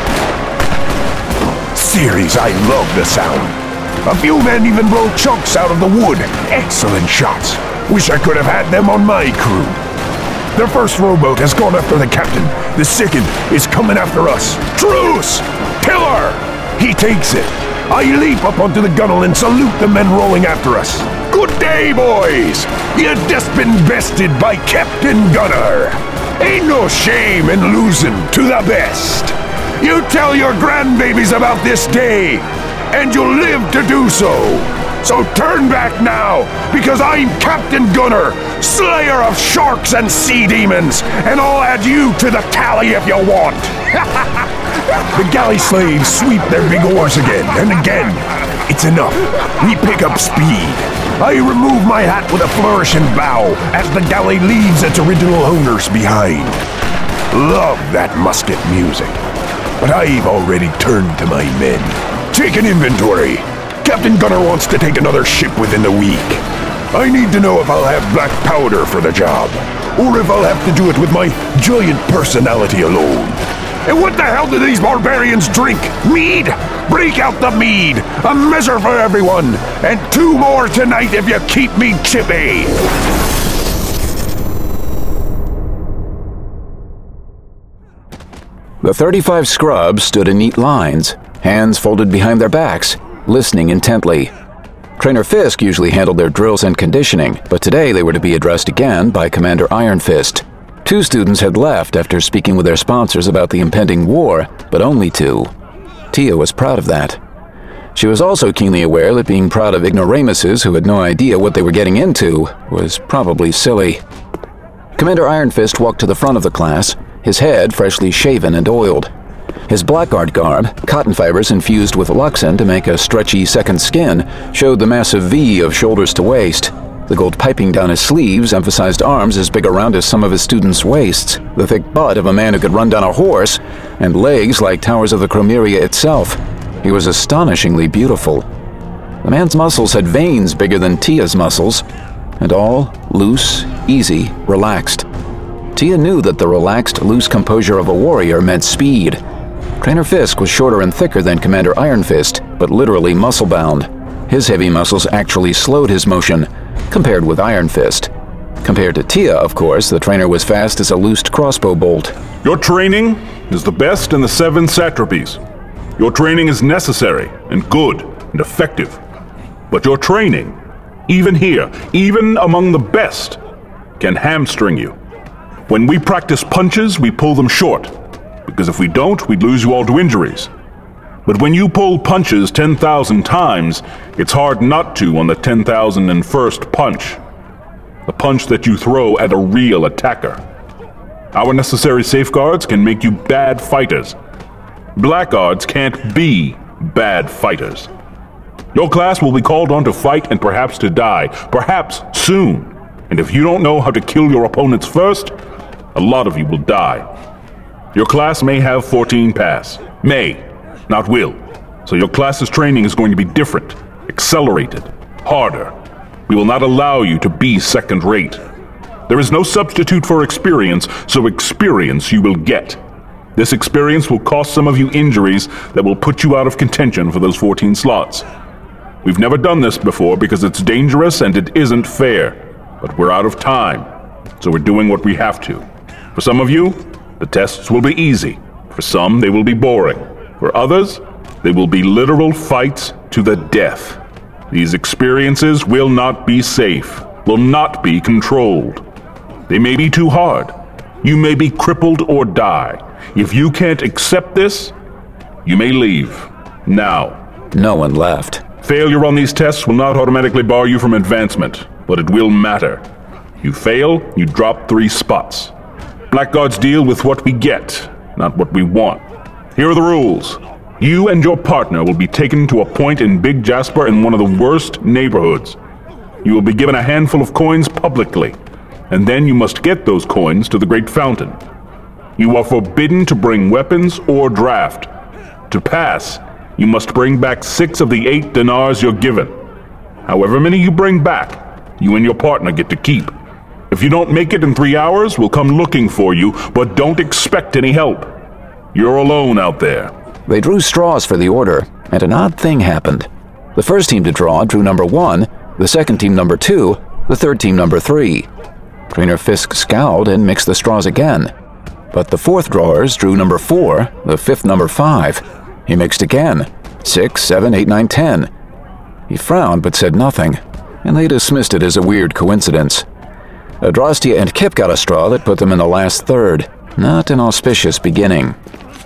Series, I love the sound. A few men even roll chunks out of the wood. Excellent shots. Wish I could have had them on my crew. The first rowboat has gone after the captain. The second is coming after us. Truce! Tiller! He takes it. I leap up onto the gunwale and salute the men rolling after us. Good day, boys! You've just been bested by Captain Gunner. Ain't no shame in losing to the best. You tell your grandbabies about this day, and you'll live to do so. So turn back now, because I'm Captain Gunner, slayer of sharks and sea demons, and I'll add you to the tally if you want. The galley slaves sweep their big oars again and again. It's enough. We pick up speed. I remove my hat with a flourish and bow as the galley leaves its original owners behind. Love that musket music. But I've already turned to my men. Take an inventory. Captain Gunner wants to take another ship within the week. I need to know if I'll have black powder for the job, or if I'll have to do it with my giant personality alone. And what the hell do these barbarians drink? Mead? Break out the mead! A measure for everyone! And 2 more tonight if you keep me chippy! The 35 scrubs stood in neat lines, hands folded behind their backs, listening intently. Trainer Fisk usually handled their drills and conditioning, but today they were to be addressed again by Commander Iron Fist. 2 students had left after speaking with their sponsors about the impending war, but only 2. Tia was proud of that. She was also keenly aware that being proud of ignoramuses who had no idea what they were getting into was probably silly. Commander Iron Fist walked to the front of the class, his head freshly shaven and oiled. His blackguard garb, cotton fibers infused with luxin to make a stretchy second skin, showed the massive V of shoulders to waist. The gold piping down his sleeves emphasized arms as big around as some of his students' waists, the thick butt of a man who could run down a horse, and legs like towers of the Chromeria itself. He was astonishingly beautiful. The man's muscles had veins bigger than Tia's muscles, and all loose, easy, relaxed. Tia knew that the relaxed, loose composure of a warrior meant speed. Trainer Fisk was shorter and thicker than Commander Iron Fist, but literally muscle-bound. His heavy muscles actually slowed his motion, compared with Iron Fist. Compared to Tia, of course, the trainer was fast as a loosed crossbow bolt. Your training is the best in the 7 satrapies. Your training is necessary and good and effective. But your training, even here, even among the best, can hamstring you. When we practice punches, we pull them short, because if we don't, we'd lose you all to injuries. But when you pull punches 10,000 times, it's hard not to on the 10,001st punch. The punch that you throw at a real attacker. Our necessary safeguards can make you bad fighters. Blackguards can't be bad fighters. Your class will be called on to fight and perhaps to die, perhaps soon. And if you don't know how to kill your opponents first, a lot of you will die. Your class may have 14 pass. May, not will. So your class's training is going to be different, accelerated, harder. We will not allow you to be second-rate. There is no substitute for experience, so experience you will get. This experience will cost some of you injuries that will put you out of contention for those 14 slots. We've never done this before because it's dangerous and it isn't fair. But we're out of time, so we're doing what we have to. For some of you, the tests will be easy. For some, they will be boring. For others, they will be literal fights to the death. These experiences will not be safe, will not be controlled. They may be too hard. You may be crippled or die. If you can't accept this, you may leave. Now. No one left. Failure on these tests will not automatically bar you from advancement, but it will matter. You fail, you drop 3 spots. Blackguards deal with what we get, not what we want. Here are the rules. You and your partner will be taken to a point in Big Jasper in one of the worst neighborhoods. You will be given a handful of coins publicly, and then you must get those coins to the Great Fountain. You are forbidden to bring weapons or draft. To pass, you must bring back 6 of the 8 dinars you're given. However many you bring back, you and your partner get to keep. If you don't make it in 3 hours, we'll come looking for you, but don't expect any help. You're alone out there. They drew straws for the order, and an odd thing happened. The first team to draw drew number 1, the second team number 2, the third team number 3. Trainer Fisk scowled and mixed the straws again. But the fourth drawers drew number 4, the fifth number 5. He mixed again. 6, 7, 8, 9, 10. He frowned but said nothing, and they dismissed it as a weird coincidence. Adrastia and Kip got a straw that put them in the last third. Not an auspicious beginning.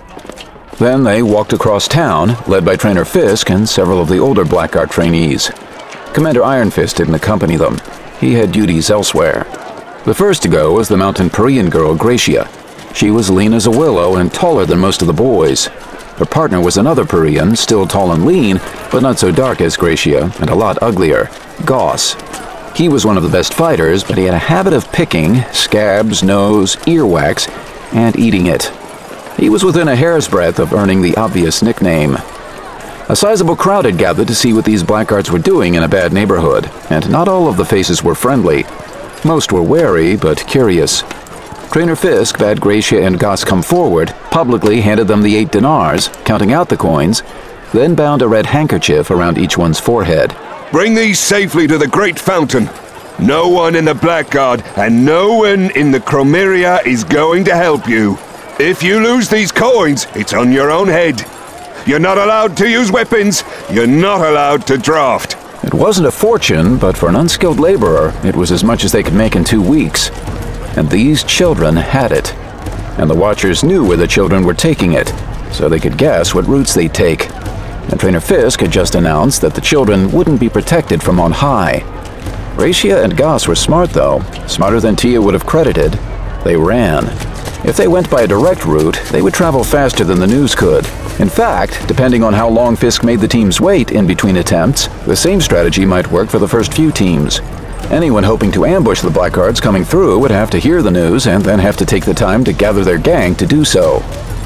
Then they walked across town, led by Trainer Fisk and several of the older Blackguard trainees. Commander Iron Fist didn't accompany them. He had duties elsewhere. The first to go was the mountain Parian girl, Gracia. She was lean as a willow and taller than most of the boys. Her partner was another Parian, still tall and lean, but not so dark as Gracia, and a lot uglier, Goss. He was one of the best fighters, but he had a habit of picking scabs, nose, earwax, and eating it. He was within a hair's breadth of earning the obvious nickname. A sizable crowd had gathered to see what these blackguards were doing in a bad neighborhood, and not all of the faces were friendly. Most were wary, but curious. Trainer Fisk bade Gracia and Goss come forward, publicly handed them the 8 dinars, counting out the coins, then bound a red handkerchief around each one's forehead. Bring these safely to the Great Fountain. No one in the Blackguard and no one in the Chromeria is going to help you. If you lose these coins, it's on your own head. You're not allowed to use weapons. You're not allowed to draft. It wasn't a fortune, but for an unskilled laborer, it was as much as they could make in 2 weeks. And these children had it. And the Watchers knew where the children were taking it, so they could guess what routes they'd take. And Trainer Fisk had just announced that the children wouldn't be protected from on high. Gracia and Goss were smart, though. Smarter than Tia would have credited. They ran. If they went by a direct route, they would travel faster than the news could. In fact, depending on how long Fisk made the teams wait in between attempts, the same strategy might work for the first few teams. Anyone hoping to ambush the Blackguards coming through would have to hear the news and then have to take the time to gather their gang to do so.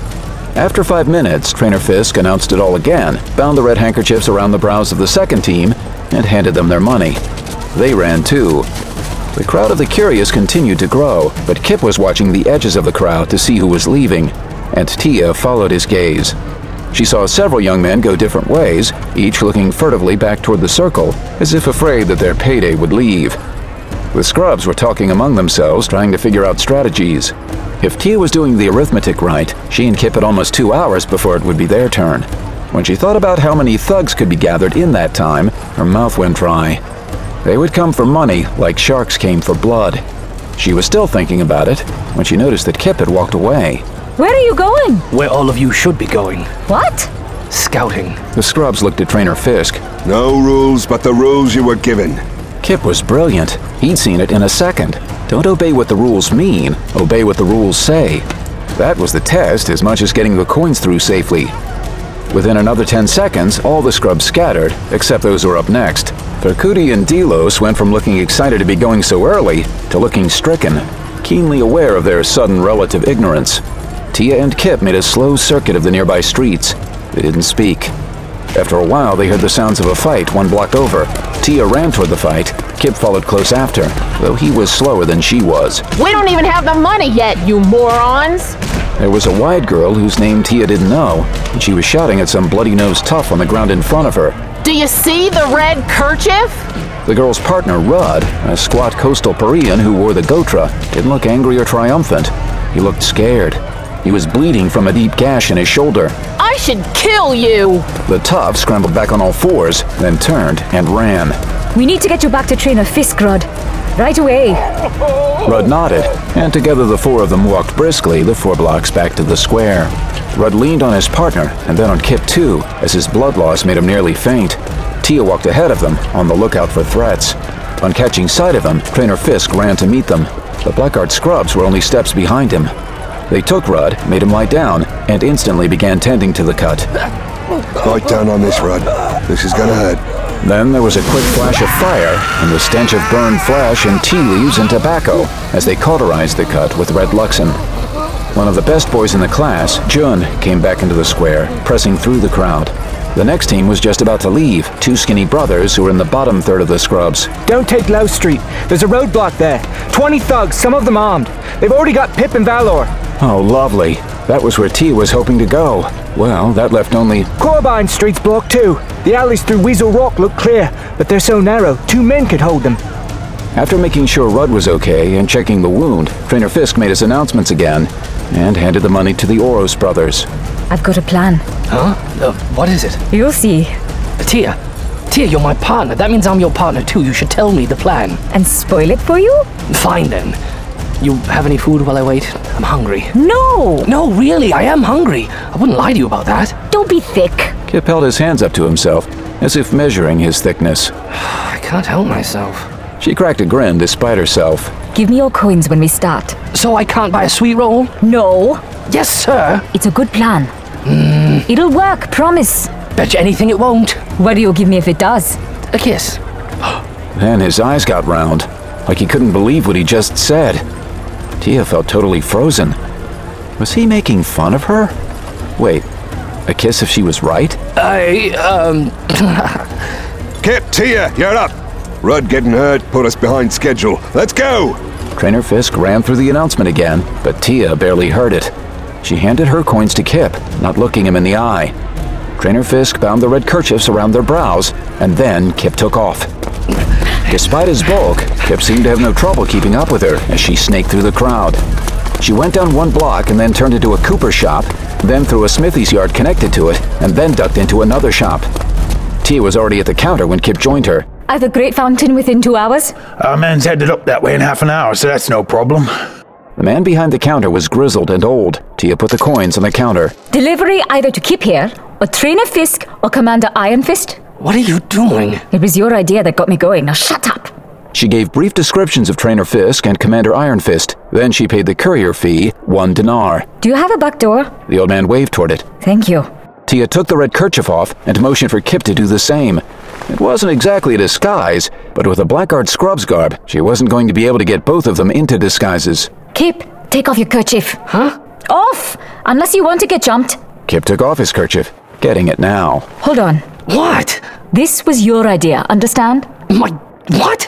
After 5 minutes, Trainer Fisk announced it all again, bound the red handkerchiefs around the brows of the second team, and handed them their money. They ran too. The crowd of the curious continued to grow, but Kip was watching the edges of the crowd to see who was leaving, and Tia followed his gaze. She saw several young men go different ways, each looking furtively back toward the circle, as if afraid that their payday would leave. The scrubs were talking among themselves, trying to figure out strategies. If Tia was doing the arithmetic right, she and Kip had almost 2 hours before it would be their turn. When she thought about how many thugs could be gathered in that time, her mouth went dry. They would come for money like sharks came for blood. She was still thinking about it when she noticed that Kip had walked away. Where are you going? Where all of you should be going. What? Scouting. The scrubs looked at Trainer Fisk. No rules but the rules you were given. Kip was brilliant. He'd seen it in a second. Don't obey what the rules mean, obey what the rules say. That was the test as much as getting the coins through safely. Within another 10 seconds, all the scrubs scattered, except those who were up next. Ferkuti and Delos went from looking excited to be going so early to looking stricken, keenly aware of their sudden relative ignorance. Tia and Kip made a slow circuit of the nearby streets. They didn't speak. After a while, they heard the sounds of a fight 1 block over. Tia ran toward the fight. Kip followed close after, though he was slower than she was. We don't even have the money yet, you morons! There was a wide girl whose name Tia didn't know, and she was shouting at some bloody-nosed tough on the ground in front of her. Do you see the red kerchief? The girl's partner, Rudd, a squat coastal Parian who wore the Gotra, didn't look angry or triumphant. He looked scared. He was bleeding from a deep gash in his shoulder. I should kill you! The tough scrambled back on all fours, then turned and ran. We need to get you back to Trainer Fisk, Rudd. Right away. Rudd nodded, and together the 4 of them walked briskly the 4 blocks back to the square. Rudd leaned on his partner, and then on Kip too, as his blood loss made him nearly faint. Tia walked ahead of them, on the lookout for threats. On catching sight of him, Trainer Fisk ran to meet them. The Blackguard scrubs were only steps behind him. They took Rudd, made him lie down, and instantly began tending to the cut. Bite down on this, Rudd. This is gonna hurt. Then there was a quick flash of fire, and the stench of burned flesh and tea leaves and tobacco as they cauterized the cut with red Luxon. One of the best boys in the class, Jun, came back into the square, pressing through the crowd. The next team was just about to leave, 2 skinny brothers who were in the bottom third of the scrubs. Don't take Low Street. There's a roadblock there. 20 thugs, some of them armed. They've already got Pip and Valor. Oh, lovely. That was where Tia was hoping to go. Well, that left only... Corbine Street's blocked too. The alleys through Weasel Rock look clear, but they're so narrow, 2 men could hold them. After making sure Rudd was okay and checking the wound, Trainer Fisk made his announcements again and handed the money to the Oros brothers. I've got a plan. Huh? What is it? You'll see. Tia, you're my partner. That means I'm your partner too. You should tell me the plan. And spoil it for you? Fine then. You have any food while I wait? I'm hungry. No! No, really, I am hungry. I wouldn't lie to you about that. Don't be thick. Kip held his hands up to himself, as if measuring his thickness. I can't help myself. She cracked a grin despite herself. Give me your coins when we start. So I can't buy a sweet roll? No. Yes, sir. It's a good plan. It'll work, promise. Bet you anything it won't. What do you give me if it does? A kiss. Then his eyes got round, like he couldn't believe what he just said. Tia felt totally frozen. Was he making fun of her? Wait, a kiss if she was right? Kip, Tia, you're up. Rudd getting hurt put us behind schedule. Let's go! Trainer Fisk ran through the announcement again, but Tia barely heard it. She handed her coins to Kip, not looking him in the eye. Trainer Fisk bound the red kerchiefs around their brows, and then Kip took off. Despite his bulk, Kip seemed to have no trouble keeping up with her as she snaked through the crowd. She went down 1 block and then turned into a cooper shop, then through a smithy's yard connected to it, and then ducked into another shop. Tia was already at the counter when Kip joined her. I've a great fountain within 2 hours. Our man's headed up that way in half an hour, so that's no problem. The man behind the counter was grizzled and old. Tia put the coins on the counter. Delivery either to Kip here, or Trainer Fisk, or Commander Iron Fist. What are you doing? It was your idea that got me going. Now shut up. She gave brief descriptions of Trainer Fisk and Commander Iron Fist. Then she paid the courier fee, 1 dinar. Do you have a back door? The old man waved toward it. Thank you. Tia took the red kerchief off and motioned for Kip to do the same. It wasn't exactly a disguise, but with a Blackguard scrub's garb, she wasn't going to be able to get both of them into disguises. Kip, take off your kerchief. Huh? Off! Unless you want to get jumped. Kip took off his kerchief, getting it now. Hold on. What? This was your idea, understand? What?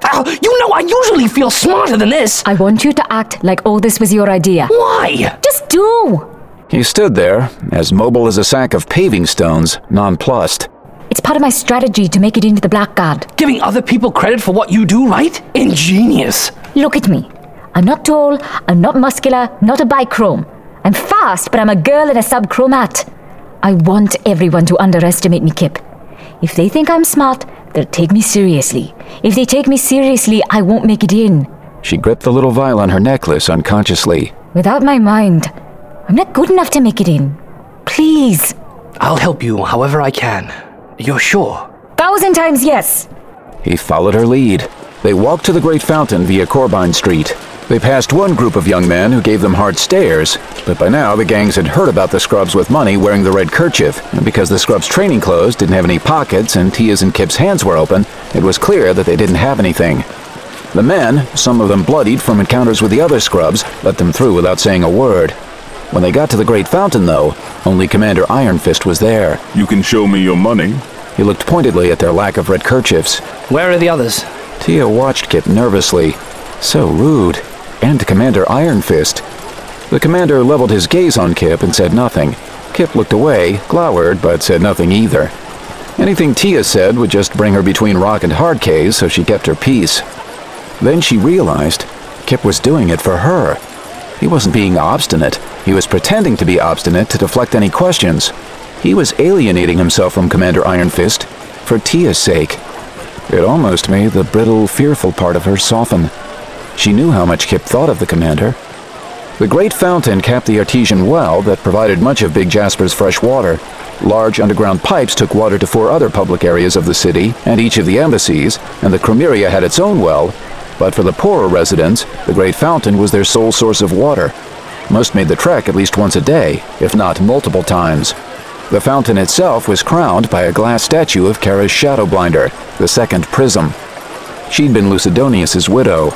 You know I usually feel smarter than this. I want you to act like all this was your idea. Why? Just do! He stood there, as mobile as a sack of paving stones, nonplussed. It's part of my strategy to make it into the Blackguard. Giving other people credit for what you do, right? Ingenious. Look at me. I'm not tall, I'm not muscular, not a bichrome. I'm fast, but I'm a girl in a subchromat. I want everyone to underestimate me, Kip. If they think I'm smart, they'll take me seriously. If they take me seriously, I won't make it in. She gripped the little vial on her necklace unconsciously. Without my mind, I'm not good enough to make it in. Please. I'll help you however I can. You're sure? 1,000 times yes. He followed her lead. They walked to the Great Fountain via Corbine Street. They passed one group of young men who gave them hard stares, but by now the gangs had heard about the scrubs with money wearing the red kerchief, and because the scrubs' training clothes didn't have any pockets and Tia's and Kip's hands were open, it was clear that they didn't have anything. The men, some of them bloodied from encounters with the other scrubs, let them through without saying a word. When they got to the Great Fountain, though, only Commander Iron Fist was there. You can show me your money. He looked pointedly at their lack of red kerchiefs. Where are the others? Tia watched Kip nervously. So rude. And Commander Iron Fist. The commander leveled his gaze on Kip and said nothing. Kip looked away, glowered, but said nothing either. Anything Tia said would just bring her between rock and hard K's, so she kept her peace. Then she realized Kip was doing it for her. He wasn't being obstinate. He was pretending to be obstinate to deflect any questions. He was alienating himself from Commander Iron Fist for Tia's sake. It almost made the brittle, fearful part of her soften. She knew how much Kip thought of the commander. The Great Fountain capped the artesian well that provided much of Big Jasper's fresh water. Large underground pipes took water to 4 other public areas of the city and each of the embassies, and the Chromeria had its own well, but for the poorer residents, the Great Fountain was their sole source of water. Most made the trek at least once a day, if not multiple times. The fountain itself was crowned by a glass statue of Kara's Shadowblinder, the second Prism. She'd been Lucidonius's widow.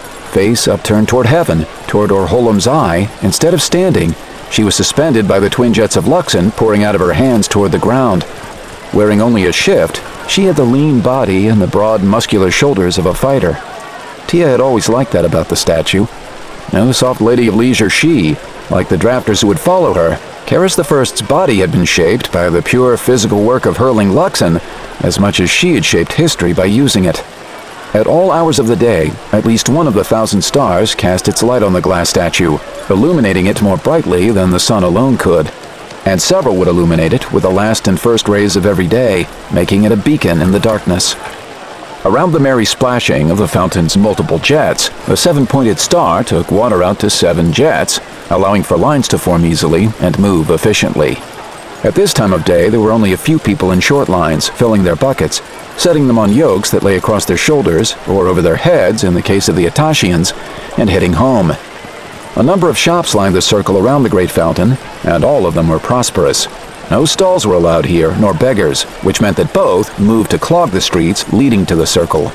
Face upturned toward heaven, toward Orholam's eye, instead of standing, she was suspended by the twin jets of Luxon pouring out of her hands toward the ground. Wearing only a shift, she had the lean body and the broad, muscular shoulders of a fighter. Tia had always liked that about the statue. No soft lady of leisure she, like the drafters who would follow her, Karis the First's body had been shaped by the pure physical work of hurling Luxon, as much as she had shaped history by using it. At all hours of the day, at least one of the 1,000 stars cast its light on the glass statue, illuminating it more brightly than the sun alone could. And several would illuminate it with the last and first rays of every day, making it a beacon in the darkness. Around the merry splashing of the fountain's multiple jets, a 7-pointed star took water out to 7 jets, allowing for lines to form easily and move efficiently. At this time of day, there were only a few people in short lines, filling their buckets, setting them on yokes that lay across their shoulders, or over their heads in the case of the Atashians, and heading home. A number of shops lined the circle around the Great Fountain, and all of them were prosperous. No stalls were allowed here, nor beggars, which meant that both moved to clog the streets leading to the circle.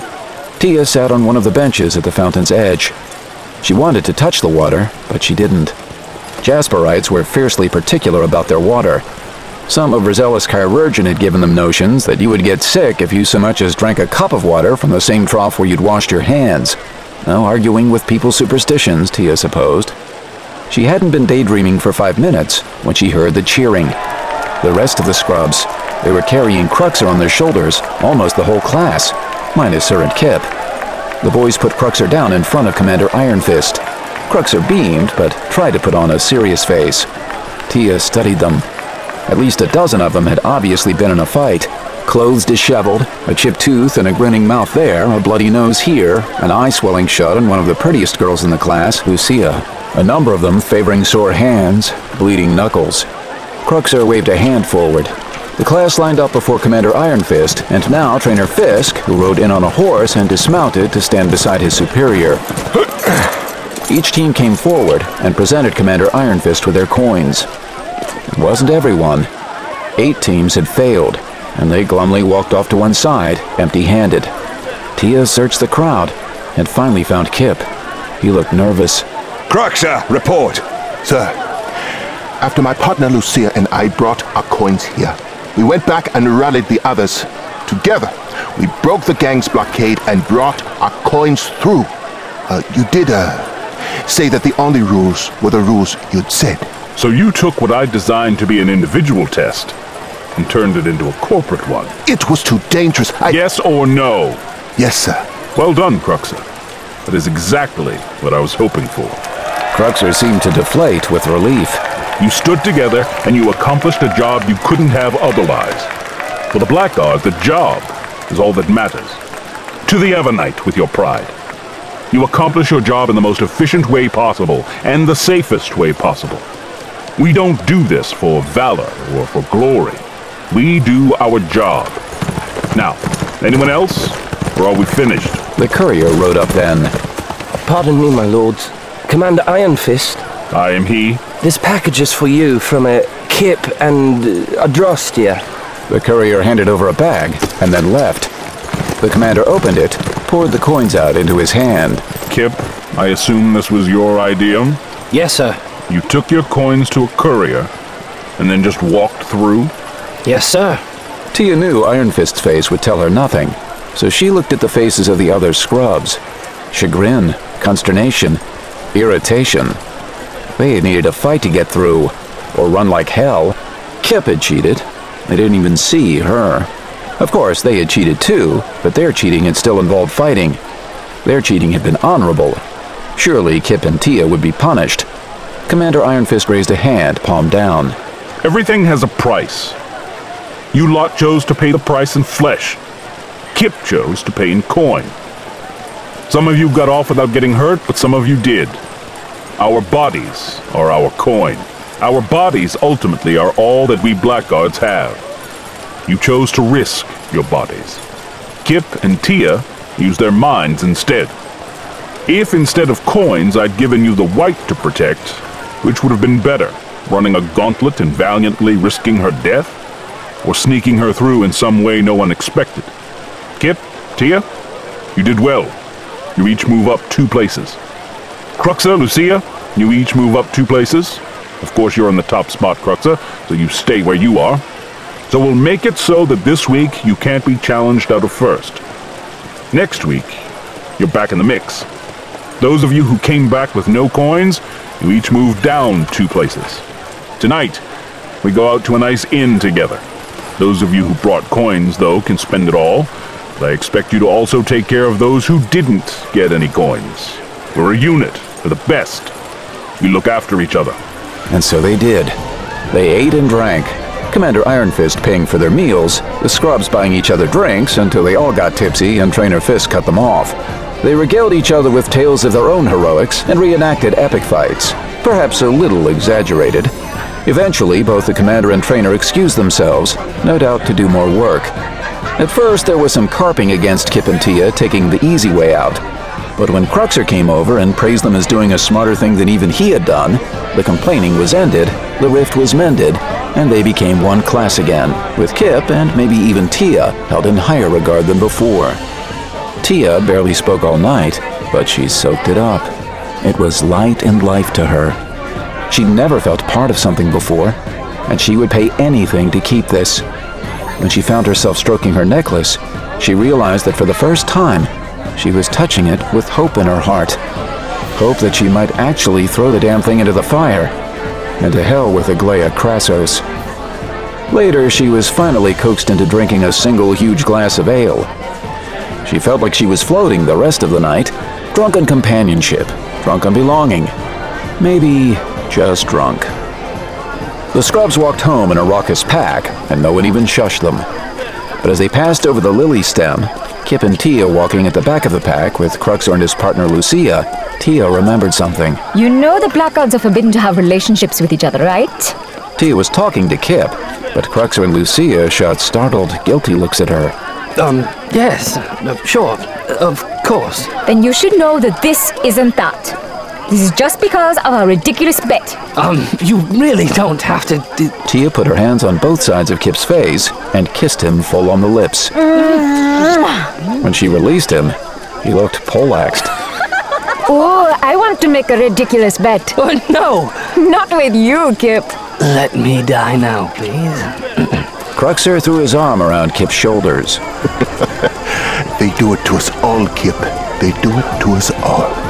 Tia sat on one of the benches at the fountain's edge. She wanted to touch the water, but she didn't. Jasperites were fiercely particular about their water. Some overzealous chirurgeon had given them notions that you would get sick if you so much as drank a cup of water from the same trough where you'd washed your hands. No arguing with people's superstitions, Tia supposed. She hadn't been daydreaming for 5 minutes when she heard the cheering. The rest of the scrubs, they were carrying Cruxer on their shoulders, almost the whole class, minus her and Kip. The boys put Cruxer down in front of Commander Iron Fist. Cruxer beamed, but tried to put on a serious face. Tia studied them. At least a dozen of them had obviously been in a fight. Clothes disheveled, a chipped tooth and a grinning mouth there, a bloody nose here, an eye swelling shut on one of the prettiest girls in the class, Lucia. A number of them favoring sore hands, bleeding knuckles. Cruxer waved a hand forward. The class lined up before Commander Iron Fist, and now Trainer Fisk, who rode in on a horse and dismounted to stand beside his superior. Each team came forward and presented Commander Iron Fist with their coins. It wasn't everyone. 8 teams had failed, and they glumly walked off to one side, empty-handed. Tia searched the crowd and finally found Kip. He looked nervous. Cruxer, report. Sir, after my partner Lucia and I brought our coins here, we went back and rallied the others. Together, we broke the gang's blockade and brought our coins through. You did, say that the only rules were the rules you'd said. So you took what I designed to be an individual test and turned it into a corporate one. It was too dangerous. Yes or no? Yes, sir. Well done, Cruxer. That is exactly what I was hoping for. Cruxer seemed to deflate with relief. You stood together and you accomplished a job you couldn't have otherwise. For the Blackguard, the job is all that matters. To the Evernight with your pride. You accomplish your job in the most efficient way possible and the safest way possible. We don't do this for valor or for glory. We do our job. Now, anyone else? Or are we finished? The courier rode up then. Pardon me, my lords. Commander Iron Fist. I am he. This package is for you from a Kip and Adrostia. The courier handed over a bag and then left. The commander opened it, poured the coins out into his hand. Kip, I assume this was your idea? Yes, sir. You took your coins to a courier and then just walked through? Yes, sir. Tia knew Iron Fist's face would tell her nothing, so she looked at the faces of the other scrubs. Chagrin, consternation, irritation. They had needed a fight to get through, or run like hell. Kip had cheated. They didn't even see her. Of course, they had cheated too, but their cheating had still involved fighting. Their cheating had been honorable. Surely Kip and Tia would be punished. Commander Iron Fist raised a hand, palm down. Everything has a price. You lot chose to pay the price in flesh. Kip chose to pay in coin. Some of you got off without getting hurt, but some of you did. Our bodies are our coin. Our bodies ultimately are all that we Blackguards have. You chose to risk your bodies. Kip and Tia used their minds instead. If instead of coins I'd given you the white to protect, which would have been better, running a gauntlet and valiantly risking her death, or sneaking her through in some way no one expected? Kip, Tia, you did well. You each move up 2 places. Cruxer, Lucia, you each move up 2 places. Of course, you're in the top spot, Cruxer, so you stay where you are. So we'll make it so that this week you can't be challenged out of first. Next week, you're back in the mix. Those of you who came back with no coins, you each move down 2 places. Tonight, we go out to a nice inn together. Those of you who brought coins, though, can spend it all. But I expect you to also take care of those who didn't get any coins. We're a unit. We're the best. We look after each other. And so they did. They ate and drank. Commander Iron Fist paying for their meals, the scrubs buying each other drinks until they all got tipsy and Trainer Fist cut them off. They regaled each other with tales of their own heroics and reenacted epic fights, perhaps a little exaggerated. Eventually, both the commander and trainer excused themselves, no doubt to do more work. At first, there was some carping against Kip and Tia taking the easy way out. But when Cruxer came over and praised them as doing a smarter thing than even he had done, the complaining was ended, the rift was mended, and they became one class again, with Kip and maybe even Tia held in higher regard than before. Tia barely spoke all night, but she soaked it up. It was light and life to her. She'd never felt part of something before, and she would pay anything to keep this. When she found herself stroking her necklace, she realized that for the first time, she was touching it with hope in her heart. Hope that she might actually throw the damn thing into the fire, and to hell with Aglaya Crassos. Later, she was finally coaxed into drinking a single huge glass of ale. She felt like she was floating the rest of the night, drunk on companionship, drunk on belonging. Maybe just drunk. The scrubs walked home in a raucous pack, and no one even shushed them. But as they passed over the lily stem, Kip and Tia walking at the back of the pack with Cruxer and his partner Lucia, Tia remembered something. You know the Blackguards are forbidden to have relationships with each other, right? Tia was talking to Kip, but Cruxer and Lucia shot startled, guilty looks at her. Yes, sure, of course. Then you should know that this isn't that. This is just because of a ridiculous bet. You really don't have to do... Tia put her hands on both sides of Kip's face and kissed him full on the lips. When she released him, he looked poleaxed. Oh, I want to make a ridiculous bet. Oh, no! Not with you, Kip. Let me die now, please. Cruxer threw his arm around Kip's shoulders. They do it to us all, Kip. They do it to us all.